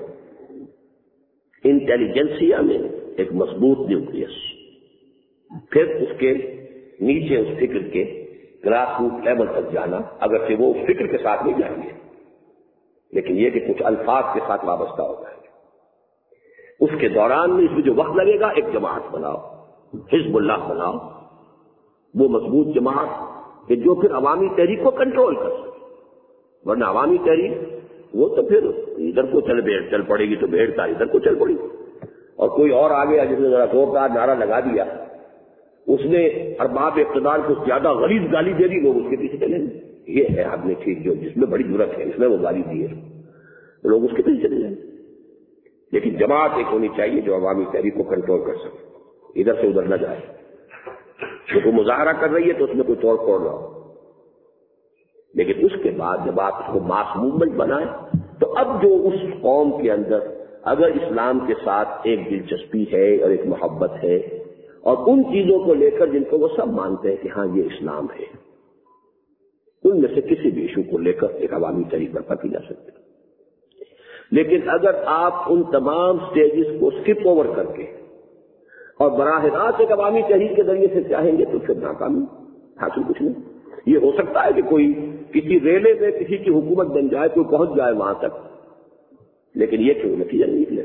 انٹیلیجنسیا میں ایک مضبوط نیوکلیس، پھر اس کے نیچے اس فکر کے گراس روٹ لیول تک جانا، اگرچہ وہ اس فکر کے ساتھ نہیں جائیں گے لیکن یہ کہ کچھ الفاظ کے ساتھ وابستہ ہو جائے گا۔ اس کے دوران میں اس میں جو وقت لگے گا ایک جماعت بناؤ، حزب اللہ بناؤ، وہ مضبوط جماعت کہ جو پھر عوامی تحریک کو کنٹرول کر سکے، ورنہ عوامی تحریک وہ تو پھر ادھر کو چل بھیڑ چل پڑے گی تو بھیڑ کا ادھر کو چل پڑے گی، اور کوئی اور آ گیا جس نے ذرا زوردار نعرہ لگا دیا، اس نے ارباب اقتدار کو زیادہ غلیظ گالی دے دی، لوگ اس کے پیچھے چلیں گے۔ یہ ہے آدمی ٹھیک جو جس میں بڑی ضرورت ہے، اس میں وہ گالی دی ہے تو لوگ اس کے پیچھے چلے جائیں گے، لیکن جماعت ایک ہونی چاہیے جو عوامی تحریک کو کنٹرول کر سکے، ادھر سے ادھر نہ جائے۔ جو کوئی مظاہرہ کر رہی ہے تو اس میں کوئی توڑ پھوڑ نہ ہو، لیکن اس کے بعد جب آپ اس کو ماس موومنٹ بنائیں تو اب جو اس قوم کے اندر اگر اسلام کے ساتھ ایک دلچسپی ہے اور ایک محبت ہے اور ان چیزوں کو لے کر جن کو وہ سب مانتے ہیں کہ ہاں یہ اسلام ہے، ان میں سے کسی بھی ایشو کو لے کر ایک عوامی تحریک برپا کی جا سکتی ہے۔ لیکن اگر آپ ان تمام سٹیجز کو سکپ اوور کر کے اور براہ راست ایک عوامی تحریک کے ذریعے سے چاہیں گے تو پھر ناکامی حاصل کچھ نہیں۔ یہ ہو سکتا ہے کہ کوئی کسی ریلے میں کسی کی حکومت بن جائے، کوئی پہنچ جائے وہاں تک، لیکن یہ کیوں نتیجہ نہیں نکلے۔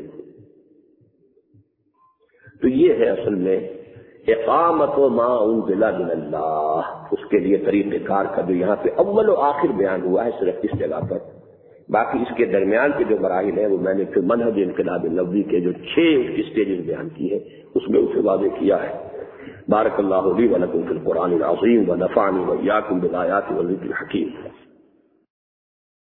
تو یہ ہے اصل میں اقامت و ما انزل من اللہ، اس کے لیے طریقہ کار کا جو یہاں پہ اول و آخر بیان ہوا ہے صرف اس جگہ پر، باقی اس کے درمیان کے جو مراحل ہیں وہ میں نے پھر منہج انقلاب نبوی کے جو چھ اسٹیجز بیان کی ہے اس میں اسے واضح کیا ہے۔ بارک اللہ لی و لکم فی القرآن العظیم و نفعنی و ایاکم بالآیات والذکر الحکیم۔